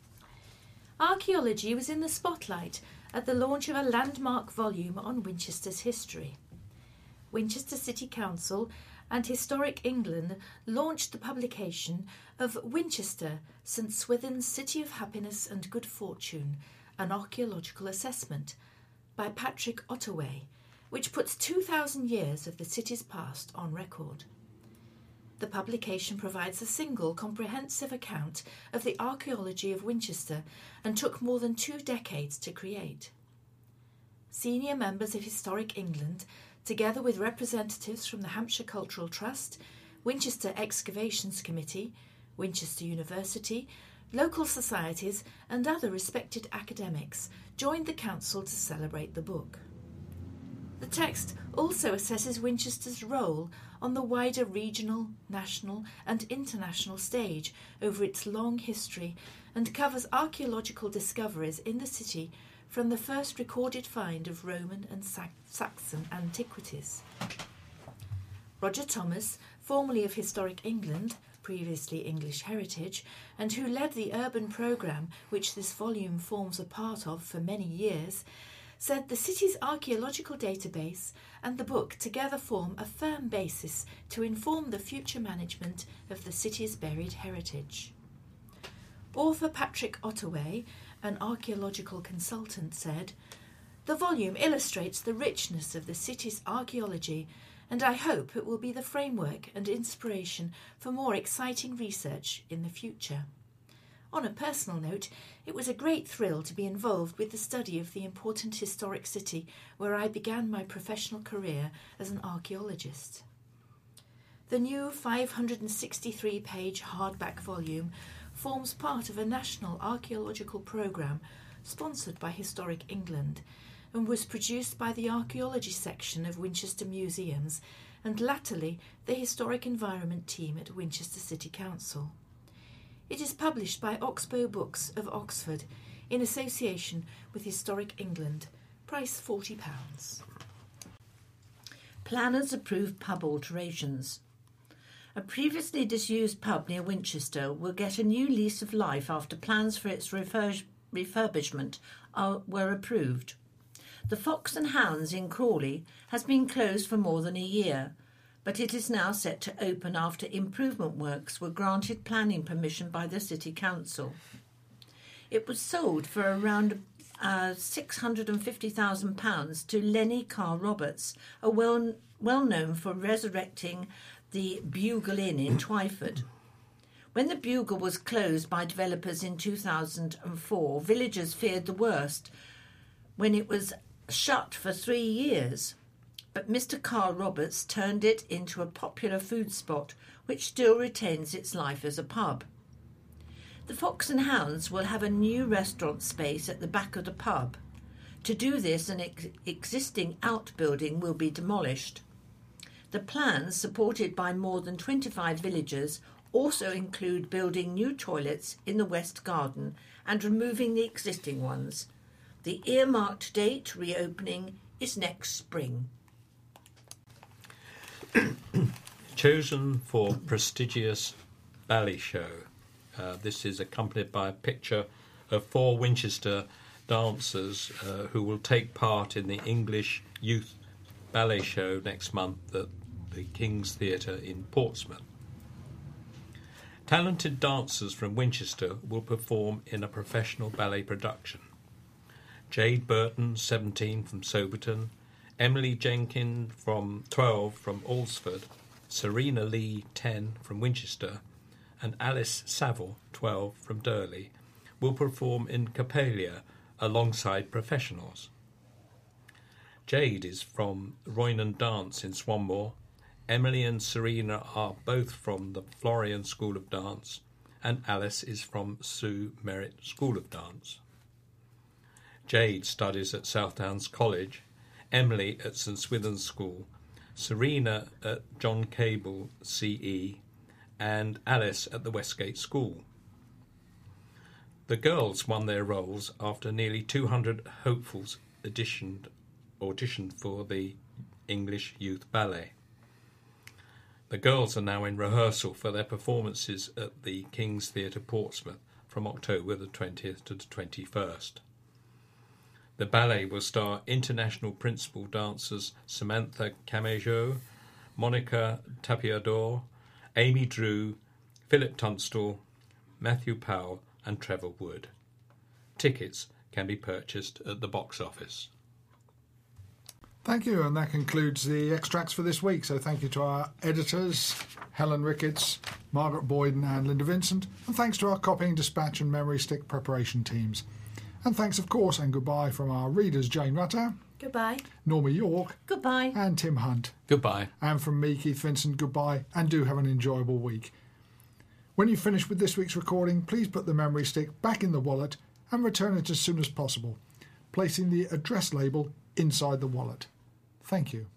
Archaeology was in the spotlight at the launch of a landmark volume on Winchester's history. Winchester City Council and Historic England launched the publication of Winchester, St Swithin's City of Happiness and Good Fortune, an Archaeological Assessment, by Patrick Ottaway, which puts 2,000 years of the city's past on record. The publication provides a single comprehensive account of the archaeology of Winchester and took more than 2 decades to create. Senior members of Historic England, together with representatives from the Hampshire Cultural Trust, Winchester Excavations Committee, Winchester University, local societies and other respected academics, joined the council to celebrate the book. The text also assesses Winchester's role on the wider regional, national and international stage over its long history and covers archaeological discoveries in the city from the first recorded find of Roman and Saxon antiquities. Roger Thomas, formerly of Historic England, previously English Heritage, and who led the urban programme which this volume forms a part of for many years, said the city's archaeological database and the book together form a firm basis to inform the future management of the city's buried heritage. Author Patrick Ottaway, an archaeological consultant, said, "The volume illustrates the richness of the city's archaeology, and I hope it will be the framework and inspiration for more exciting research in the future." On a personal note, it was a great thrill to be involved with the study of the important historic city where I began my professional career as an archaeologist. The new 563-page hardback volume forms part of a national archaeological programme sponsored by Historic England and was produced by the archaeology section of Winchester Museums and latterly the Historic Environment team at Winchester City Council. It is published by Oxbow Books of Oxford in association with Historic England. Price £40. Planners approve pub alterations. A previously disused pub near Winchester will get a new lease of life after plans for its refurbishment were approved. The Fox and Hounds in Crawley has been closed for more than a year, but it is now set to open after improvement works were granted planning permission by the City Council. It was sold for around £650,000 to Lenny Carr Roberts, a well known for resurrecting the Bugle Inn in Twyford. When the Bugle was closed by developers in 2004, villagers feared the worst when it was shut for 3 years. But Mr. Carr Roberts turned it into a popular food spot, which still retains its life as a pub. The Fox and Hounds will have a new restaurant space at the back of the pub. To do this, an existing outbuilding will be demolished. The plans, supported by more than 25 villagers, also include building new toilets in the West Garden and removing the existing ones. The earmarked date reopening is next spring. Chosen for prestigious ballet show. This is accompanied by a picture of 4 Winchester dancers who will take part in the English Youth Ballet Show next month at the King's Theatre in Portsmouth. Talented dancers from Winchester will perform in a professional ballet production. Jade Burton, 17, from Soberton, Emily Jenkins, 12, from Alresford, Serena Lee, 10, from Winchester, and Alice Saville, 12, from Durley, will perform in Capalia alongside professionals. Jade is from Roynan Dance in Swanmore. Emily and Serena are both from the Florian School of Dance, and Alice is from Sue Merritt School of Dance. Jade studies at Southdowns College, Emily at St Swithin's School, Serena at John Cable CE, and Alice at the Westgate School. The girls won their roles after nearly 200 hopefuls auditioned for the English Youth Ballet. The girls are now in rehearsal for their performances at the King's Theatre Portsmouth from October the 20th to the 21st. The ballet will star international principal dancers Samantha Camejo, Monica Tapiador, Amy Drew, Philip Tunstall, Matthew Powell and Trevor Wood. Tickets can be purchased at the box office. Thank you, and that concludes the extracts for this week. So thank you to our editors, Helen Ricketts, Margaret Boyden and Linda Vincent, and thanks to our copying, dispatch and memory stick preparation teams. And thanks, of course, and goodbye from our readers, Jane Rutter. Goodbye. Norma York. Goodbye. And Tim Hunt. Goodbye. And from me, Keith Vincent, goodbye, and do have an enjoyable week. When you finish with this week's recording, please put the memory stick back in the wallet and return it as soon as possible, placing the address label inside the wallet. Thank you.